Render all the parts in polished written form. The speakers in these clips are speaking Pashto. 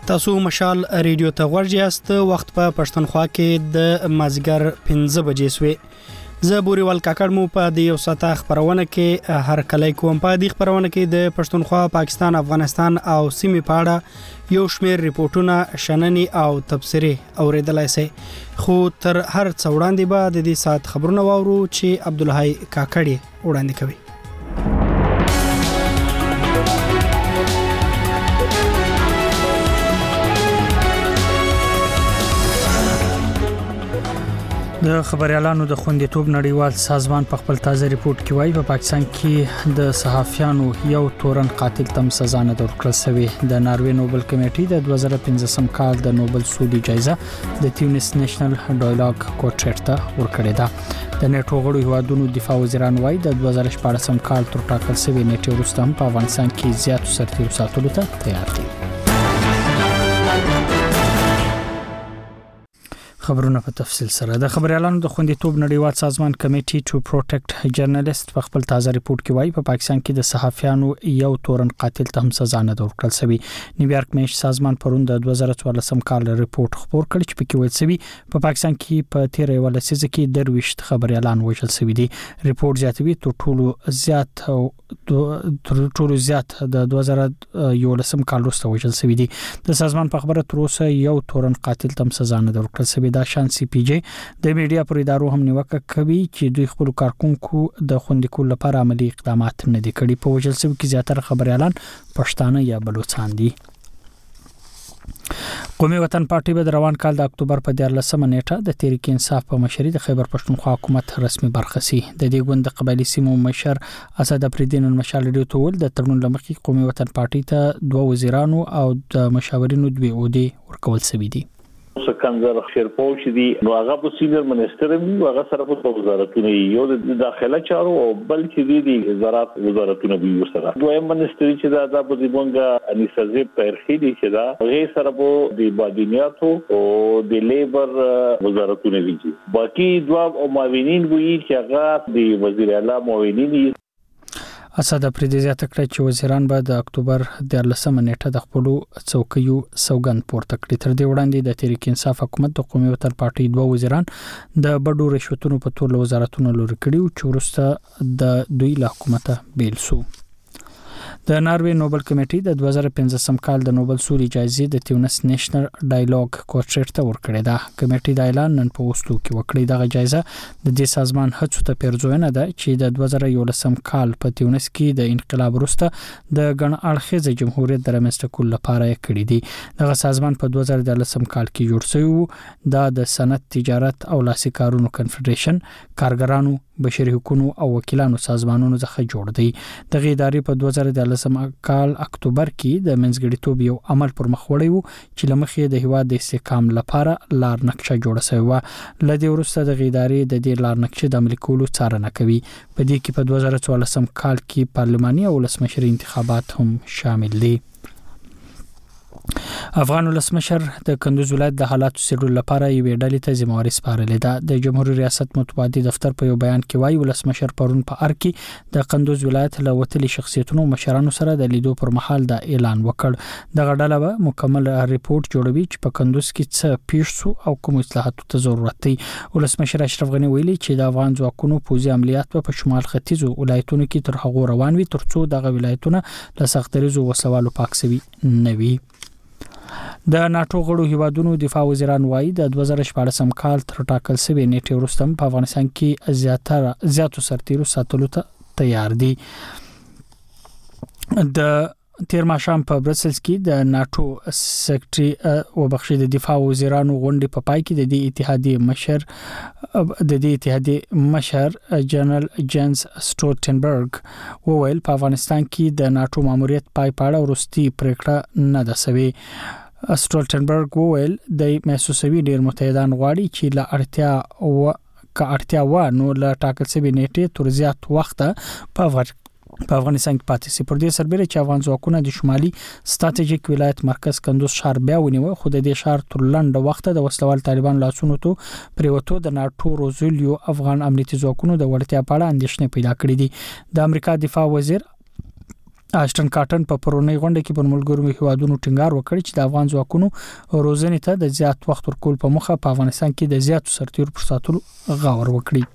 تاسو مشال ریډیو ته ورجاست وخت په پښتونخوا کې د مازیګر 15 بجې سوې زه بوريوال کاکړ مو په د یو ساعت خبرونه کې هر کله کوم په د خبرونه کې د پښتونخوا پاکستان افغانستان او سیمې په اړه یو شمېر ریپورتونه شننې او تبصرې اوریدلای شي خو تر هر څو وړاندې به د دې ساعت خبرونه واورو چې عبدالحی کاکړی وړاندې کوي. د خبريالانو د خوندیتوب نړیوال سازمان په خپل تازه ریپورت کې وایي په پاکستان کې د صحافیانو یو تورن قاتل تم سزا نه ورکړل شوې. د ناروې نوبل کمیټې د 2015 کال د نوبل سولې جایزه د تیونس نېشنل ډایلاګ کوارټټ ته ورکړې ده. د نیټو غړو هیوادونو دفاع وزیران وایي د 2014 کال تر ټاکل شوی نیټه وروسته په افغانستان کې زیاتو سرتیرو ساتلو ته تیار دي. خبرونه په تفصیل سره د خبريالانو د خوندیتوب نړیوال سازمان کمیټي ټو پروټیکټ جرنالیست په خپل تازه ریپورت کې وایي په پاکستان کې د صحافیانو یو تورن قاتل ته هم سزا نه ورکړل شوی. نیویارک میش سازمان پرون د 2014 کال ریپورت خبر کړ چې پکې ویل شوی په پاکستان کې په 13 ولسیزه کې درويشت خبريالان وژل شوی دي. ریپورت زیاتوي تر ټولو زیات د 2011 کال وروسته وژل شوی دي. د سازمان په خبره تر اوسه یو تورن قاتل ته سزا نه ورکړل شوی. دا شان سی پی جی د میډیا پر ادارو هم نیوکه کوي چې دوی خپل کارکونکو د خوندي کول لپاره عملی اقدامات نه دي کړي. په وجل سبب کې زیاتره خبريالان پښتانه یا بلوچستان دي. قومي وطن پارټي به روان کال د اکتوبر په 14 نیټه د تحریک انصاف په مشرۍ د خیبر پښتونخوا حکومت رسمي برخه سي. د دې ګوند د قبایلی سیمو مشر اسد افریدین المشال ریډیو ته ول د تړون لمخې قومي وطن پارټي ته 2 وزیرانو او د مشاورینو 2 عہدې ورکول شوي دي. سکندر شیرپور چې دی نو هغه په سینیئر منسټر وي هغه سره په وزارتونو یو د داخله چارو او بل چې دی زراعت وزارتونو وي سره دویم منسټر چې دا په دیمونګه انیسازي پرخي دي چې دا هغه سره په د بادینیاتو او د لیبر وزارتونو وي. باقي دوا او معاونین وي چې هغه د وزیر اعلی معاونین اسد افریدی زیاته کړه چې وزیران به د اکتوبر 14 نیټه د خپل څوکیو سوګند پورته کړي. تر دې وړاندې د تحریک انصاف حکومت د قومي وطن پارټي 2 وزیران د بډو رشوتونو په تور وزارتونو لوري کړي چې ورسته د دوی له حکومت بیل سو. د ناروې نوبل کمیټې د 2015 کال د نوبل سولې جایزې د تیونس نېشنل ډایلاګ کوارټټ ته ورکړې ده. کمیټې د اعلان نن په اوسلو کې وکړې. دغه جایزه د دې سازمان هڅو ته پیرزوینه ده چې د 2011 کال په تیونس کې د انقلاب وروسته د ګڼ اړخیز جمهوریت د رامنځته کولو لپاره کړی دی. دغه سازمان په 2014 کال کې جوړ شوی و. دا د صنعت تجارت او لاسي کارونو کنفدریشن کارګرانو بشري حقوقو او وکیلانو سازمانونو څخه جوړ دی. دغه ادارې په 2014 کال اکتوبر کې د منځګړیتوب یو عمل پر مخ وړی و چې لمخې د هیواد د استحکام لپاره لار نقشه جوړه شوی و. لدې ورسته د ادارې د دې لار نقشه د عملي کولو څارنه کوي. په دې کې په 2014 کال کې پارلماني او ولسمشر انتخابات هم شامل دي. افغان ولسمشر د کندوز ولایت د حالاتو څېړلو لپاره یوې ډلې ته ذمہواري سپارلې ده. د جمهوریت ریاست مطبوعاتي دفتر په یو بیان کې وایي ولسمشر پرون په ار کې د کندوز ولایت له وتلي شخصیتونو مشرانو سره د لیدو پر مهال د اعلان وکړ. دغه ډله به مکمل ریپورت جوړوي چې په کندوز کې څه پیښ شو او کوم اصلاحاتو ته ضرورت دی. ولسمشر اشرف غنی ویلي چې د افغان ځواکونو پوځي عملیات په شمال ختیځو ولایتونو کې تر هغه روان وي ترڅو دغه ولایتونه له سختریزو وسوالو پاک شوي نه وي. د ناتو غړو هیوادونو دفاع وزیران وایي د 2014 کال تر ټاکل شوی نیټه وروسته په افغانستان کې زیاتو سرتیرو ساتلو ته تیار دي. د تیر ماښام په برسلز کې د ناتو سیکرټري د دفاع وزیرانو غونډې په پای کې د دې اتحادیې مشر جنرال جینز سټولټنبرګ وویل په افغانستان کې د ناتو ماموریت پای پاړه ورستي پریکړه نه ده شوې. سټولټنبرګ وویل د محسوسوي ډیر متحدان غواړي چې له اړتیا و نو له ټاکل شوی نیټه تر زیات وخت په افغانستان کې پاتې سي. پر دې سربېره چې افغان ځواکونه د شمالي ستراتیژیک ولایت مرکز کندوز ښار بیا ونیو خو د دې ښار تر لنډ وخت د وسلوال طالبان لاسونو ته پریوتو د ناتو روزولیو افغان امنیتي ځواکونو د وړتیا په اړه اندېښنې پیدا کړې دي. د امریکا دفاع وزیر آشټن کاټن په پرونی غونډه کې پر ملګرو هیوادونو ټینګار وکړ چې د افغان ځواکونو روزنې ته د زیات وخت ورکول په مخه په افغانستان کې د زیاتو سرتیرو پر ساتلو غور وکړي.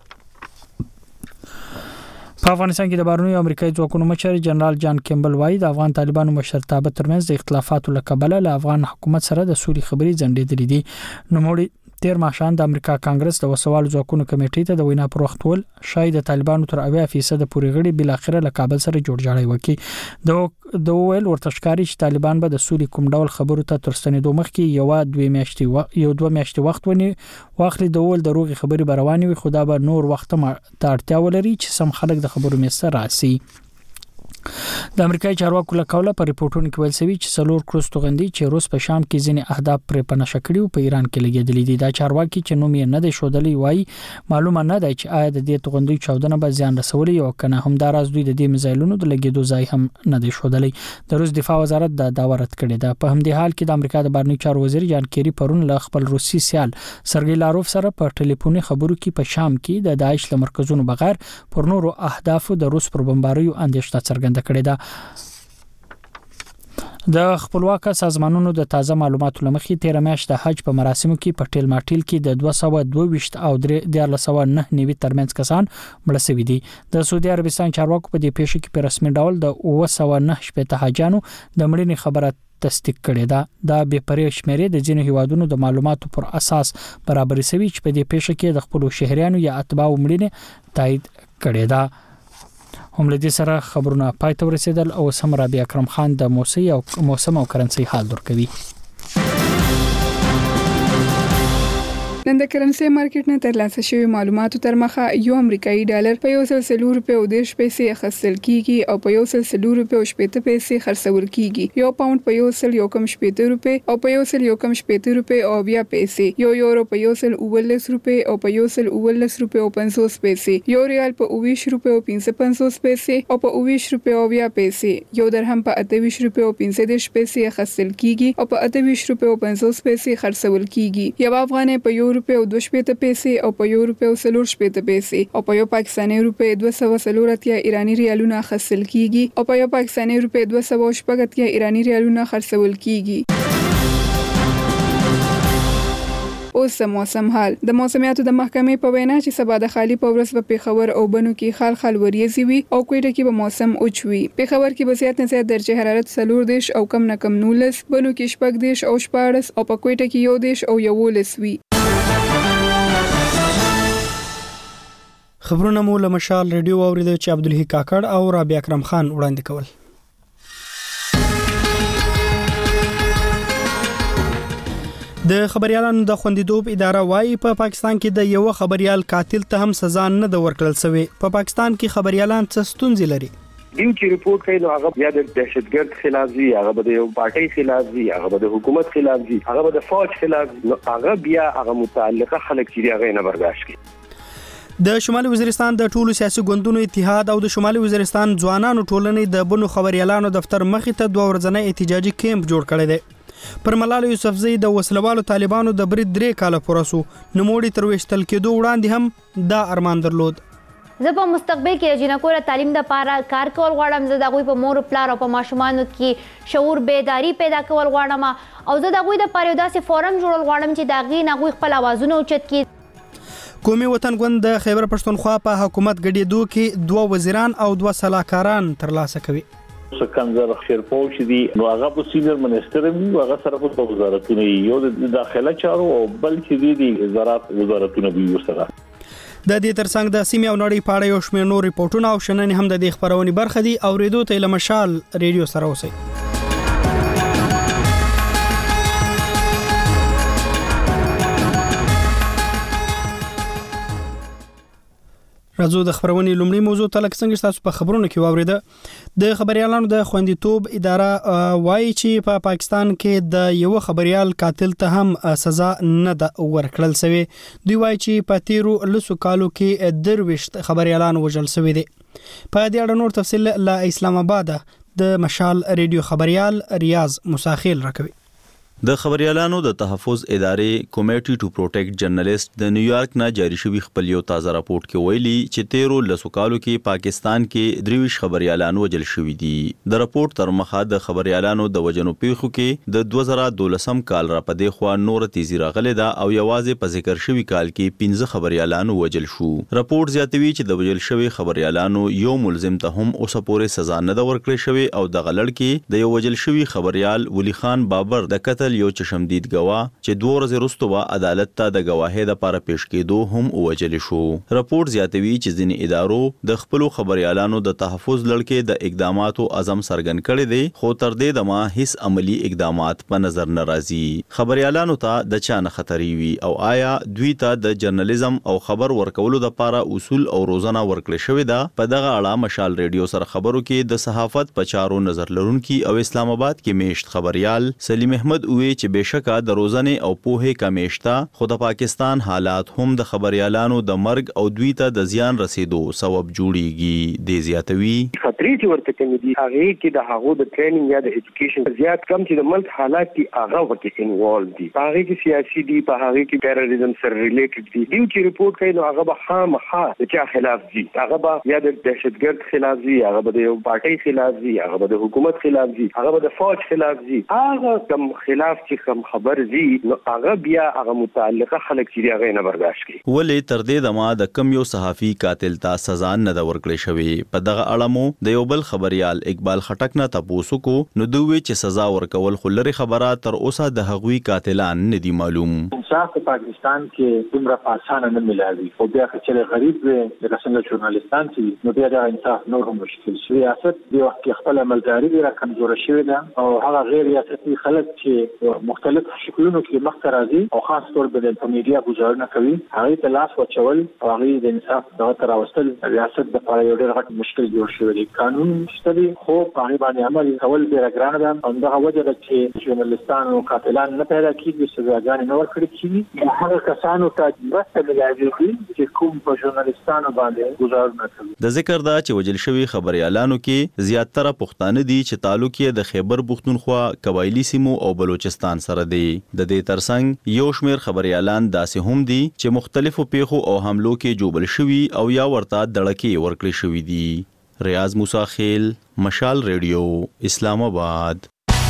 په افغانستان کې د بهرنیو امریکایي ځواکونو مشر جنرال جان کیمبل وایي د افغان طالبانو مشرتابه ترمنځ د اختلافاتو له کبله له افغان حکومت سره د سولې خبرې ځنډېدلې دي. نوموړي تیر ماښام د امریکا کانګرس د وسوالو ځواکونو کمیټې ته د وینا پر وخت ول شاید د طالبانو تر 80% پورې غړي بل اخره له کابل سره جوړجاړی وکړي. د ویل ورته ښکاري چې طالبان به د سولې کوم ډول خبرو ته ترستنېدو مخکې یو 2 میاشتې وخت واخلي. د ویل د روغي خبري روانې وي خو دا به نور وخت ته اړتیا ولري چې سم خلک د خبرو میسته راسي. د امریکایي چارواکو له قوله په ریپورتونو کې ویل شوی چې څلور کروز توغندي چې روس په شام کې ځینې اهداف پر پناه کړي په ایران کې لګیدلې دي. دا چارواکي چې نوم یې نه دی شودلی وایي معلومه نه ده چې آیا د دې توغندي چاودنه به زیان رسولي او کنه هم دا راز دوی د دې میزایلونو د لګیدو ځای هم نه دی شودلی. د روس دفاع وزارت دا داوا رد کړی ده. په همدې حال کې د امریکا د بهرنیو چارو وزیر جان کیری پرون له خپل روسي سیال سرګی لاروف سره په ټلیفوني خبرو کې په شام کې د داعش له مرکزونو بغیر پر نورو اهدافو د روس پر بمباریو اندېښنه څرګنده کړې ده. د خپلواک سازمانونو د تازه معلوماتو لمخې 13 میاشت د حج په مراسمو کې په ټیل ماټیل کې د 222 او 1309 ترمنځ کسان مړ شوي دي. د سعودي عربستان چارواکو په دې پیښه کې په رسمي ډول د 909 حاجانو د مړینې خبره تصدیق کړې ده. دا به پرې شمیرې د ځینو هیوادونو د معلوماتو پر اساس برابر شوي چې په دې پیښه کې د خپل شهريانو یا اتباعو مړینې تایید کړې ده. هم لدې سره خبرونه پای ته ورسېدل او سم رابعه اکرم خان د موسم او کرنسي حال درکوي. نن د کرنسي مارکیټ نه ترلاسه شوی معلوماتو تر مخه یو امریکایي ډالر په 140 روپیو د پیسې اخیستل کیږي او په 140 روپیو شپږ پیسې خرڅول کیږي. یو پاوند په 1.17 روپی او په 1.17 روپی او بیا پیسې. یو یورو په 1.19 روپی او په 1.19 روپی او 50 پیسې. یو ریال په 20 روپی او 55 پیسې او په 20 روپی او بیا پیسې. یو درهم په 28 روپی او 15 پیسې اخیستل کیږي او په 28 روپی او 50 پیسې خرڅول کیږي. یو افغانۍ په روپے او 2 پیسې او په یو روپے او 4 پیسې او په یو پاکستاني روپے 240 ایرانی ریالونه خرڅل کیږي او په یو پاکستاني روپے 280 ایرانی ریالونه خرڅول کیږي. اوس موسم حال. د موسمیاتو د محکمې په وینا چې سبا د خالی په ورځ په پیښور او بنو کې خال وریځي وي او کوټه کې به موسم اوچوي. پیښور کې به زیات نه زیات درجه حرارت 14 او کم نه کم 19، بنو کې 14 او 14 او په کوټه کې 11 او 11 وي. خبرونه مو له مشال ریډیو اوریدل چې عبدالحی کاکړ او رابعه اکرم خان وړاندې کول. د خبريالانو د خوندیتوب اداره وايي په پاکستان کې د یو خبريال قاتل ته هم سزا نه د ورکړل شوی. په پاکستان کې خبريالان څه ستونزې لري؟ دین چې ریپورت کوي نو هغه یا د دهشتګرد خلاف وي، هغه د یو پارټي خلاف وي، هغه د حکومت خلاف وي، هغه د فوج خلاف وي، نو هغه بیا هغه متعلقه خلک چې هغه نه برداشت کوي. د شمالي وزیرستان د ټولو سیاسي ګوندونو اتحاد او د شمالي وزیرستان ځوانانو ټولنې د بنو خبريالانو دفتر مخې ته 2 ورځنی احتجاجي کیمپ جوړ کړی دی. پر ملال یوسفزئی د وسلوالو طالبانو د برید 3 کاله پورسو نوموړي تر وشتل کېدو وړاندې هم دا ارمان درلود. زه په مستقبل کې جنکو تعلیم د پاره کار کول غواړم. زه د غوي په مور پلار او په ماشومانو کې شعور بیداری پیدا کول غواړم او زه د غوي د پاره داسې فورم جوړول غواړم چې دا غي نه غوي خپل اوازونه اوچت کړي. قومي وطن ګوند د خیبر پښتونخوا په حکومت ګډېدو کې 2 وزیران او 2 صلاحکاران ترلاسه کوي. سکندر خیرپور چې دی نو هغه په سینیئر منسټر وي، هغه سره په وزارتونو یو د داخله چارو او بل چې دی زراعت وزارتونو وي سره. د دې ترڅنګ د سیمې او نړۍ په اړه یو شمېر نور ریپورتونه او شننې هم د دې خبرونې برخه دي. اوریدو ته له مشال ریډیو سره اوسئ. راځو د خبرونې لومړی موضوع ته لکه څنګه تاسو په خبرونو کې واوریده. د خبريالانو د خوندیتوب اداره وایي چې په پاکستان کې د یو خبريال قاتل ته هم سزا نه ده ورکړل شوی. دوی وایي چې په تیرو لسو کالو کې 23 خبريالان وژل شوی دي. په دې اړه نور تفصیل له اسلام آباد د مشال ریډیو خبريال ریاض مساخیل راکوي. د خبريالانو د تحفظ ادارې کمیټي ټو پروټیکټ جرنالست د نیویارک نه جاری شوی خپل یو تازه راپورټ کې ویلي چې 13 کالو کې پاکستان کې 23 خبريالان وژل شوي دي. د راپورټ تر مخه د خبريالانو د وژنو پیښو کې د 2012 کال را پدې خو نور تیزی راغله ده او یوازې په ذکر شوی کال کې 15 خبريالان وژل شو. راپورټ زیاتوي چې د وژل شوی خبريالانو یو ملزم ته هم اوسه پورې سزا نه ده ورکړې شوی او د غلړ کې د یو وژل شوی خبريال ولی خان بابر د قتل یو چشمدید گواه چې 2 ورځې وروسته عدالت ته د گواهی لپاره پیش کېدو هم ووجل شو. راپورټ زیاتوي چې ځینې ادارو د خپل خبريالانو د تحفظ لړکې د اقداماتو عزم څرګند کړي دي خو تر دې دمه هیڅ عملی اقدامات په نظر نه راځي. خبريالانو ته د چا نه خطرې وي او آیا دوی ته د جرنالیزم او خبر ورکولو لپاره اصول او روزنه ورکړل شوې ده؟ په دغه اړه مشال ریډیو سره خبرو کې د صحافت په چارو نظر لرونکي او اسلام آباد کې میشت خبريال سلیم احمد وی چې بشکه د روزنه او پوهه کمیشته خو د پاکستان حالات هم د خبريالانو د مرګ او دوی ته د زیان رسیدو سبب جوړیږي. د زیاتوي خطرې چې ورته کوي دي هغه کې د هغو د ټریننګ یا د ایجوکیشن زیات کم چې د ملک حالات کې هغه وکړي انوالو دي. هغه کې سیاسي دي، په هغه کې ټیرریزم سره ریلیټډ دي. دوی چې ریپورت کوي نو هغه به خامخا د چا خلاف دي، هغه به یا د دهشتګرد خلاف دي، هغه به د یو پارټي خلاف دي، هغه به د حکومت خلاف دي، هغه به د فوج خلاف دي. هغه کم خلاف چې کم خبر زی نو هغه بیا هغه متعلقه خلک چې هغه نه برداشت کوي. ولې تر دې دمه د کم یو صحافي قاتل ته سزا نه ده ورکړې شوې؟ په دغه اړه مو د یو بل خبريال اقبال خټک نه تاسو کو نو دوی چې سزا ورکول خو لري خبره تر اوسه د هغوی قاتلان نه دي معلوم. انصاف په پاکستان کې دومره آسان نه ملایوي او بیا چې غریب وي د څنګه ژورنالیستان چې نو بیا د انصاف نور هم مشکل شي. ریاست دی وخت کې خپل عملداري را کمزور شوې ده او هغه غیر ریاستي خلک چې مختلف شکلونو کې مخته راځي او خاص طور په میډیا گزارونه کوي هغه ته لاس وچول او هغه د انصاف دغه تر واستل ریاست د لپاره یو ډېر غټ مشکل جوړ شوی دی. قانون شته خو په هغه باندې عمل کول ډېر ګران ده او دغه وجه ده چې ژورنالیستان او قاتلان نه پیدا کیږي، سزاګانې نه ورکړي کیږي. هغه کسانو ته مرسته ملایوي چې کوم په ژورنالیستانو باندې گزارونه کوي. د ذکر دا چې وجل شوی خبريالانو کې زیاتره پښتانه دي چې تعلق یې د خیبر پښتونخوا قبایلی سیمو او بلوچستان سره دی. د دې ترڅنګ یو شمیر خبريالان داسې هم دي چې مختلفو پیښو او حملو کې جوړل شوي او یا ورته دړکې ورکړې شوې دي. ریاض موسی خیل، مشال ریډیو، اسلام آباد.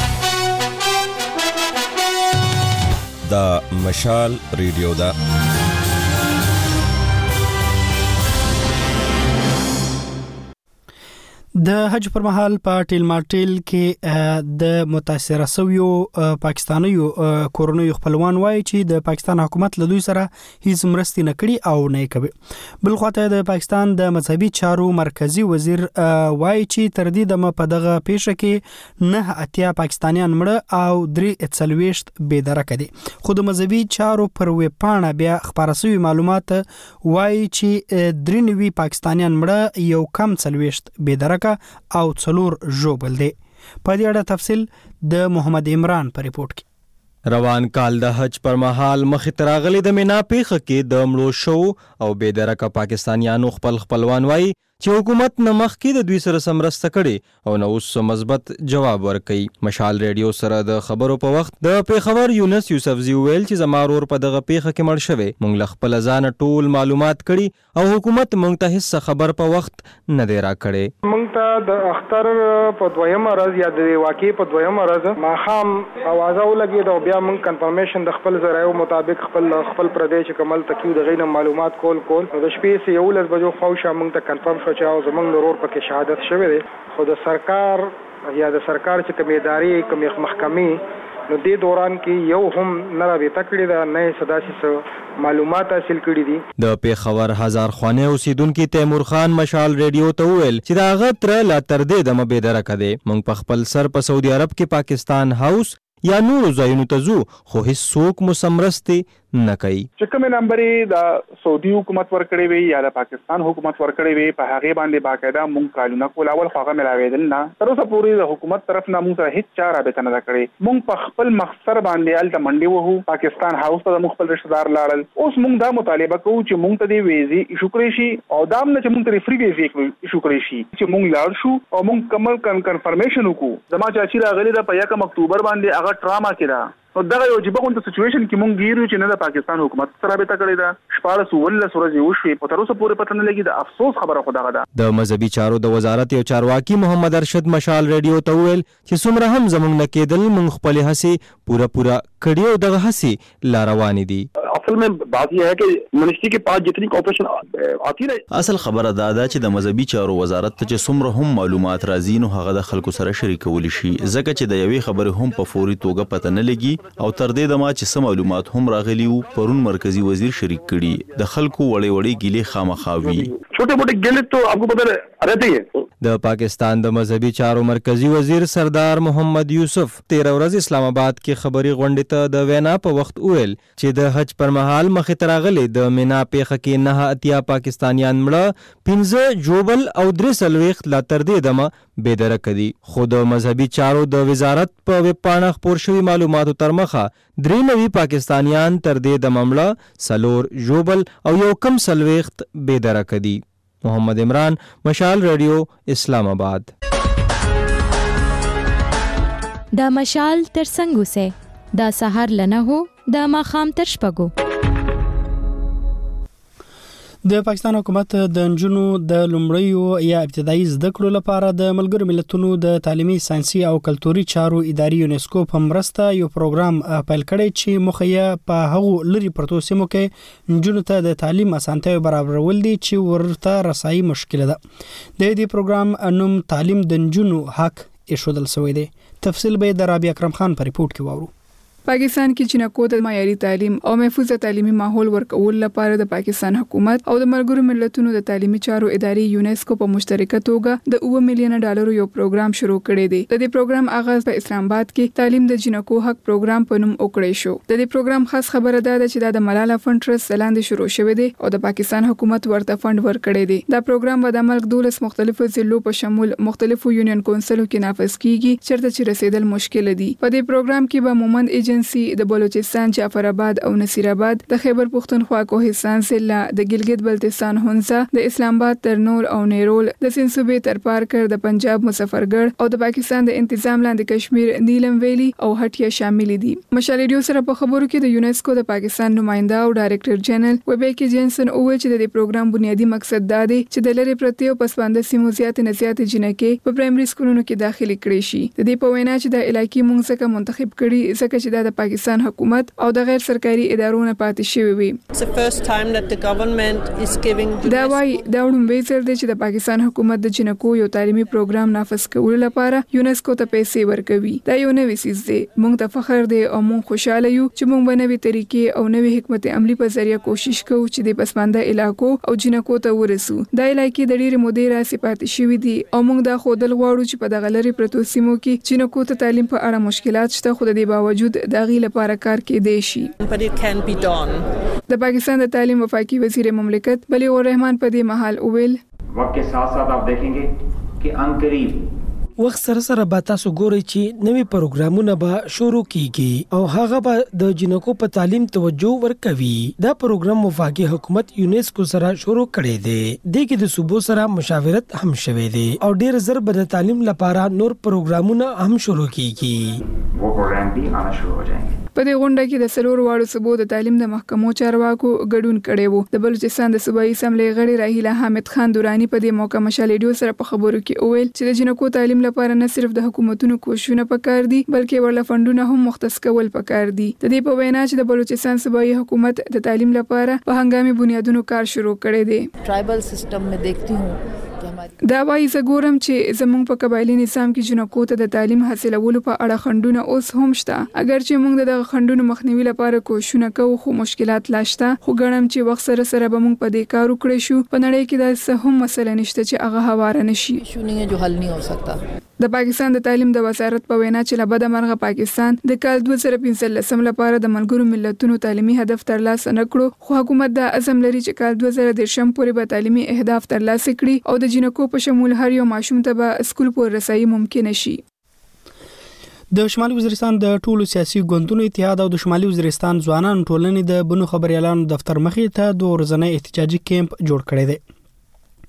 دا مشال ریډیو دا د حج پر مهال په ټیل مارټیل کې د متاثره شویو پاکستانیو کورونیو خپلوان وایي چې د پاکستان حکومت له دوی سره هیڅ مرستې نه کړي او نه کوي. بل خواته د پاکستان د مذهبي چارو مرکزی وزیر وایي چې تر دې دمه په دغه پیښه کې 9 پاکستانیان مړه او 3 بېدرکه دي. خو د مذهبي چارو پر ویبپاڼه بیا خبره شوی معلومات وایي چې 93 پاکستانیان مړه، یو کم 40 بېدرکه او 4 ژوبل دي. په دې اړه تفصیل د محمد عمران په ریپورت کې. روان کال د حج پر مهال مخې ته راغلي د مینا پیښه کې د مړو شو او بېدرکه پاکستانیانو خپلوان وایي چې حکومت نه مخکې د دوی سره سمرسته کړي او نو اوس مثبت جواب ورکړي. مشال ریډیو سره د خبرو په وخت د پیښور یونس یوسفزي ویل چې زما ورور په دغه پیښه کې مړ شوی. مونږ له خپل ځان ټول معلومات کړي او حکومت مونږ ته هیڅ خبر په وخت نه دی راکړي. مونږ ته د اختر په دویمه ورځ یا د واقعي په دویمه ورځ ماښام اوازه ولګېده او بیا مونږ کنفرمیشن د خپل ذرایعو مطابق خپل پردې چې کمل تکیو د غینه معلومات کول د شپې 11 بجو فوشا مونږ ته کنفرم شو چې زمونږ ضرور پکې شهادت شوی دی. خو د سرکار یا د سرکار چې کوم ادارې کوم محکمې نو دې دوران کې یو هم نه رابطه کړې ده، نه صداسي معلومات حاصل کړي دي. د پیښور هزار خانه اوسیدونکو تیمور خان مشال ریډیو ته ویل چې دا غتر لا تر دې د مبیدرکه دی. مونږ په خپل سر په سعودي عرب کې پاکستان هاوس یا نور ځایونو ته ځو خو هیڅ څوک مو سمرستې نه کوي. چې کوم نمبرې د سعودي حکومت ورکړي وي یا د پاکستان حکومت ورکړي وي په هغه باندې باقاعده مونږ کالونه کول اول خو هغه ملاویدل نه. تر اوسه پورې د حکومت طرف نه مونږ سره هیڅ چا رابطه نه کړې. مونږ په خپل مخسر باندې الته منډي وو پاکستان هاوس ته مونږ خپل رشتہ دار لاړل. اوس مونږ دا مطالبه کوو چې مونږ ته د ویزي ایشو کړی شي او دا نه چې مونږ ته فری ویزي ایشو کړی شي چې مونږ لاړ شو او مونږ کمل کنفرمیشن وکړو. زما چاچی راغلی د په 1 اکتوبر باندې هغه ټراما کړه نو دا یو عجیب غونډه سچويشن کې مونږ ګیرو چې نه د پاکستان حکومت سره رابطه کړې ده 14 ورځې وشوي او تر اوسه پورې پته نه لګي د افسوس خبره خو دغه ده. د مذهبي چارو د وزارت یو چارواکي محمد ارشد مشال ریډیو ته ویل چې څومره هم زمونږ نه کېدل مونږ خپل هڅې پوره کړي او دغه هڅې لا روانې دي. اصل में बात यह है कि मिनिस्ट्री के पास जितनी कॉर्पोरेशन आती रहे. اصل خبره دا ده چې د مذهبي چارو وزارت ته چې څومره هم معلومات راځي نو هغه د خلکو سره شریکول شي ځکه چې د یوې خبرې هم په فوري توګه پته نه لګي او تر دې دمه چې سم معلومات هم راغلي وو پرون مرکزی وزیر شریک کړي د خلکو وړې ګیلې خامخاوي. छोटे मोटे गिले तो आपको पता रहते ही है. د پاکستان د مذهبي چارو مرکزی وزیر سردار محمد یوسف 13 ورځ اسلام آباد کې خبري غونډې ته د وینا په وخت ویل چې د حج پر مهال مخې ته راغلي د مینا پیښه کې 9 پاکستانیان مړه 15 جوبل او 3 لا تر دې دمه بېدرکه دي. خو د مذهبي چارو د وزارت په ویب پاڼه خپور شوي معلوماتو تر مخه 93 پاکستانیان تر دې دمه مړه 4 جوبل او یو کم 40 بېدرکه دي. محمد عمران مشال ریډیو اسلام آباد. دا مشال تر څنګه سه دا سحر لنه هو دا ماخام تر شپګو. د پاکستان حکومت د نجونو د لومړیو یا ابتدایي زده کړو لپاره د ملګرو ملتونو د تعلیمي ساينسي او کلتوري چارو ادارې یونسکو په مرسته یو پروګرام پیل کړی چې مخه یې په هغو لري پرتو سیمو کې نجونو ته د تعلیم اسانتیاوې برابرول دي چې ورته رسایي مشکل ده. د دې پروګرام نوم تعلیم د نجونو حق ایښودل شوی دی. تفصیل به د رابعه اکرم خان په ریپورت کې واورو. پاکستان کې جنکو ته معیاري تعلیم او محفوظ تعلیمي ماحول ورکول لپاره د پاکستان حکومت او د ملګرو ملتونو د تعلیمي چارو ادارې یونسکو په مشترکه توګه د 9 مليون ډالر یو پروګرام شروع کړی دی. د دې پروګرام آغاز په اسلام آباد کې تعلیم د جنکو حق پروګرام په نوم وکړی شو. د دې پروګرام خاص خبره ده چې د ملاله فند ټرست لاندې شروع شوی دی او د پاکستان حکومت ورته فند ورکړی دی. دا پروګرام به د ملک 12 مختلفو ضلعو په شمول مختلفو یونین کونسلو کې نافذ کیږي چیرته چې رسیدل مشکل دي. په دې پروګرام کې به مومند ایجنسی د بلوچستان جعفر آباد او نصیر آباد د خیبر پختونخوا کوهستان ضلع د ګلګت بلتستان هونسا د اسلام آباد ترنول او نیرول د سند صوبې تر پارکر د پنجاب مظفرګړ او د پاکستان د انتظام لاندې کشمیر نیلم ویلی او هټیا شامل دي. مشال ریډیو سره په خبرو کې د یونسکو د پاکستان نماینده او ډایرکټر جنرال وبیکی جنسن او چې د پروګرام بنیادی مقصد دا دی چې د لری پرتیو پسوانده سیمو زیات نه زیات جنکې په پرایمري سکولونو کې داخلي کړي شي. د دې په وینا چې د علاقې مونږ څخه منتخب کړي ځکه چې د پاکستان حکومت او د غیر سرکاري ادارو نه پاتې شوی وي. دا وايي دا وړاندوي ځل دی چې د پاکستان حکومت د جنکو یو تعلیمي پروګرام نافذ کولو لپاره یونسکو ته پیسې ورکوي. دا یو نوې سیس دی. موږ ته فخر دی او موږ خوشاله یو چې موږ به نوې طریقې او نوې حکمت عملی په ذریعہ کوشش کوو چې د پسمانده علاقو او جنکو ته ورسو. دا علاقې د ډېر مودې راځي پاتې شوی دي او موږ دا خودل غواړو چې په دغه لري پرتو سیمو کې جنکو ته تعلیم په اړه مشکلات شته خو د دې باوجود د غي لپاره کار کېدی شي. د پاکستان د تعلیم وفاقي وزیر مملکت بلیغ الرحمن په دې محل اویل وقت के साथ-साथ आप देखेंगे कि अनकरीब وخت سره سره به تاسو ګورئ چې نوې پروګرامونه به شروع کیږي او هغه به د جنکو په تعلیم توجه ورکوي. دا پروګرام وفاقي حکومت یونسکو سره شروع کړی دی. د کې د صوبو سره مشاورت هم شوی دی او ډېر زر به د تعلیم لپاره نور پروګرامونه هم شروع کیږي. वो प्रोग्राम भी आना शुरू हो जाएंगे. په دې غونډه کې د سلور واړو صوبو د تعلیم د محکمو چارواکو ګډون کړي وو. د بلوچستان د صوبایي اسمبلی غړي راهیله حامد خان دورانی په دې موقع مشال ریډیو سره په خبرو کې وویل چې د جنکو تعلیم لپاره نه صرف د حکومتونو کوښښونه پکار دي بلکې ورله فندونه هم مختص کول پکار دي. د دې په وینا چې د بلوچستان صوبایي حکومت د تعلیم لپاره په هنګامي بنیادونو کار شروع کړی دی. ट्राइबल सिस्टम में देखती हूँ دا وايي زه ګورم چې زموږ په قبایلی نظام کې جنکو ته د تعلیم حاصلولو په اړه خندونه اوس هم شته. اگر چې موږ د خندونو مخنیوي لپاره کوښښونه کوو خو مشکلات لا شته. خو ګڼم چې وخت سره سره به موږ په دې کار وکړو شو. په نړۍ کې دا څه هم مسله نشته چې هغه هواره نشي. जो हल नहीं हो सकता. د پاکستان د تعلیم د وزارت په وینا چې له بده مرغه پاکستان د کال 2015 لپاره د ملګرو ملتونو تعلیمي هدف ترلاسه نکړو خو حکومت د عزم لري چې کال 2013 پورې به تعلیمي اهداف ترلاسه کړي او د جنکو په شمول هر یو ماشوم ته به سکول پورې رسایي ممکن شي. د شمالي وزیرستان د ټولو سیاسي ګوندونو اتحاد او د شمالي وزیرستان ځوانان ټولنې د بنو خبريالانو دفتر مخې ته د ورځنی احتجاجي کیمپ جوړ کړی دی.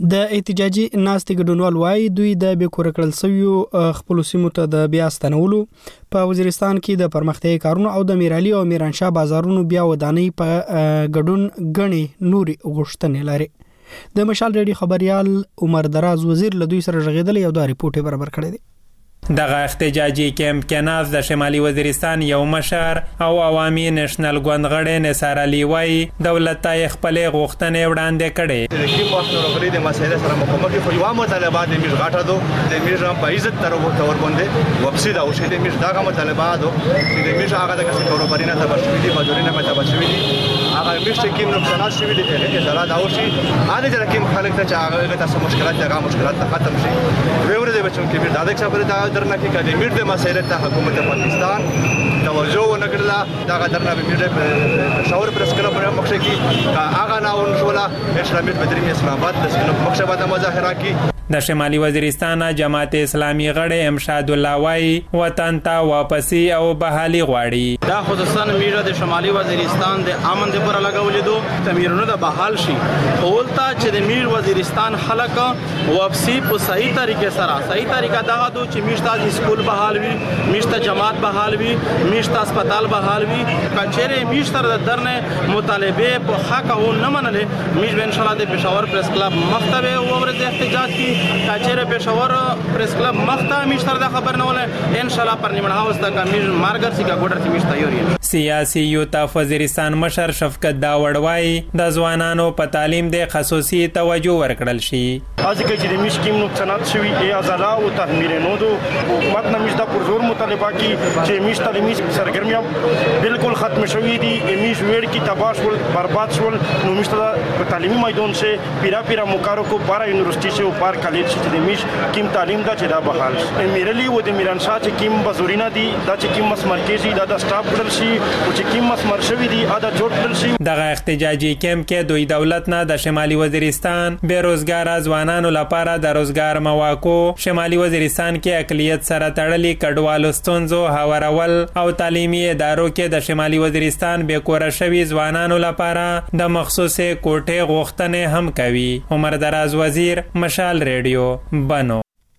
د احتجاجي ناستې ګډونوال وایي دوی د بې کوره کړل شویو خپلو سیمو ته د بیا ستنولو په وزیرستان کې د پرمختیايي کارونو او د میرعلي او میرانشاه بازارونو بیا ودانۍ په ګډون غني نوري غوښتنې لري. د مشال ریډي خبريال عمر دراز وزیر له دوی سره ژغېدل یو د ریپورت برابر کړی دی. دغه احتجاجي کیمپ کې ناز د شمالي وزیرستان یو مشر او عوامي نېشنل ګوند غړی نثار علي وایي دولت ته خپلې غوښتنې وړاندې کړې. کې پاسنو غړي د مسایل سره مخامخ خو یو مطالبات د میژ غاټه دو د میژ په عزت تر ور باندې واپسی دا او شي د میژ دغه مطالبات چې د میژ هغه د کسي کاروبارینه ته بشوي دي بازارینه په تبشوي دي هغه میژ کې نقصانات شوي دي اداره دا او شي هغه چې کوم خلک ته چې هغه تاسو مشکلات هغه مشکلات ختم شي ویور دې بچو کې دا د خبره دا درنه کې کله میر د مسایل ته حکومت پاکستان توجه ونکړه دا درنه به میر په شاور پرس کلب پر مخ کې هغه ناون شولا اسلامي بدري اسلام آباد د سینو مخ شبا د مظاهره کې د شمالي وزیرستان جماعت اسلامي غړی امشاد الله وای وطن ته واپسی او بحالي غواړي. دا خصوصا میره د شمالي وزیرستان د امن د پر لګولې دو تمیرونه د بحال شي اولتا چې د میر وزیرستان خلک واپسی په صحیح طریقې سره صحیح طریقه دا دو چې میشته سکول بحال وي میشته جماعت بحال وي میشته هسپتال بحال وي کچېره میشته د درنه مطالبه په حق او نه منلې میش ان شاء الله د پېښور پریس کلب مکتب او ورځ احتجاج کی کچېره پېښور پریس کلب مکتب میشته د خبر نه ولا ان شاء الله پر نیمه هاوس د کمیش مارګر سی کا ګوډر سی میشته یوري. سیاسي یوتا وزیرستان مشر شفقت داوړ وای د ځوانانو په تعلیم د خصوصي توجه ورکړل شي. از کې چې د میشکیم نقصانات شوی ای ازالا او تحمیل نو دو حکومت نه میشته پرزور مطالبه کی چې میش تعلیمي سرګرمیاں بالکل ختم شوی دي میش ویړ کی تباہ شول برباد شول نو میشته په تعلیمي میدان سے پیرا مکارو کو 12 یونیورسيټي سے او 12 کالج چې د میش کیم تعلیم دا چې دا بحال میرلی و د میرانشاه چې کیم بزورینا دي دا چې کیم مس مرکزی دا د سټاف بدل شي او چې کیم مس مرشوي دي ادا جوړ کړل شي. دغه احتجاجي کیمپ کې دوی دولت نه د شمالي وزیرستان بیروزګار ځوانانو لپاره د روزګار مواقع شمالي وزیرستان کې اقلیت سره تړلي کډوالو ستونزو هوارول او تعلیمي ادارو کې د شمالي وزیرستان بې کوره شوي ځوانانو لپاره د مخصوصې کوټې غوښتنې هم کوي. عمر دراز وزیر مشال ریډیو بنو.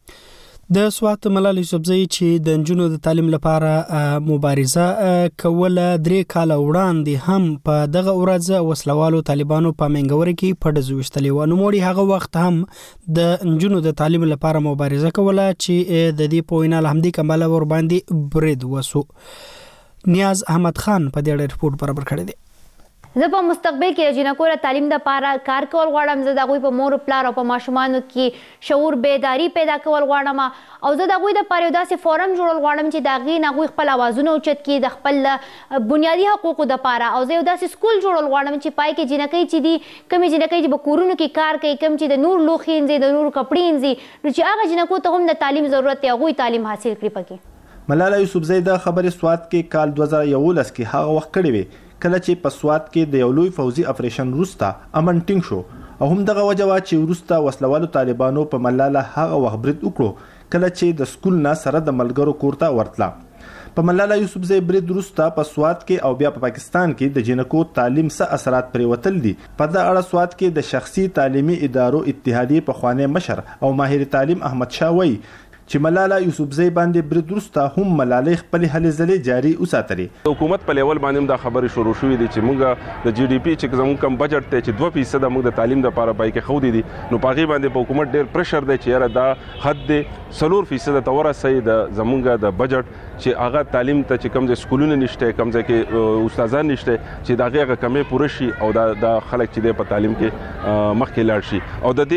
د سوات ملال یوسفزئی چې د نجونو د تعلیم لپاره مبارزه کوله 3 کال وړاندې هم په دغه ورځ وسلوالو طالبانو په منګوري کې پډز وشتلې و نو موري هغه وخت هم د نجونو د تعلیم لپاره مبارزه کوله چې د دې پوینه لهمدي کمال ور باندې برید وسو. نیاز احمد خان په دې ریپورت برابر کړی دی. زه په مستقبل کې جنکو له تعلیم د پاره کار کول غواړم. زه د غوي په مور پلار او په ماشومانو کې شعور بیداری پیدا کول غواړم او زه د غوي د پاره داسې فورم جوړول غواړم چې دا غي نه غوي خپل اوازونه اوچت کړي د خپل بنیادی حقوقو د پاره او زه داسې سکول جوړول غواړم چې پای کې جنکې چې دي کمی جنکې چې په کورونو کې کار کوي کم چې د نور لوخینځي د نور کپړینځي نو چې هغه جنکو ته هم د تعلیم ضرورت دی غوي تعلیم حاصل کړي پکې. ملاله یوسفزئی د خبرې سوات کې کال 2011 کې هغه وخت کړی وی کله چې په سوات کې د یو لوی فوزي اپریشن وروسته امن ټینګ شو او هم دغه وجه وا چې وروسته وسلوالو طالبانو په ملاله هغه وخت برید وکړو کله چې د سکول نه سره د ملګرو کورته ورتله. په ملاله یوسفزئی برید وروسته په سوات کې او بیا په پاکستان کې د جنکو تعلیم څه اثرات پرې وتل دي. په دغه اړه سوات کې د شخصي تعلیمي ادارو اتحادیې په خوانې مشر او ماهر تعلیم احمد شاه وایي چې ملاله یوسفزئی باندې برید وروسته هم ملاله خپل هلې ځلې جاری وساتلې. حکومت په لیول باندې دا خبرې شروع شوې دي چې موږ د جی ډي پی چې زموږ کم بجټ ته چې 2% موږ د تعلیم لپاره پای کې خو دي نو پاغي باندې په حکومت ډېر پریشر دی چې یاره دا حد دی 4% ته ورسې د زموږ د بجټ چې هغه تعلیم ته چې کم ځای سکولونه نشته کم ځای کې استادان نشته چې دا هغه کمې پوره شي او دا خلک چې په تعلیم کې مخکې لاړ شي او د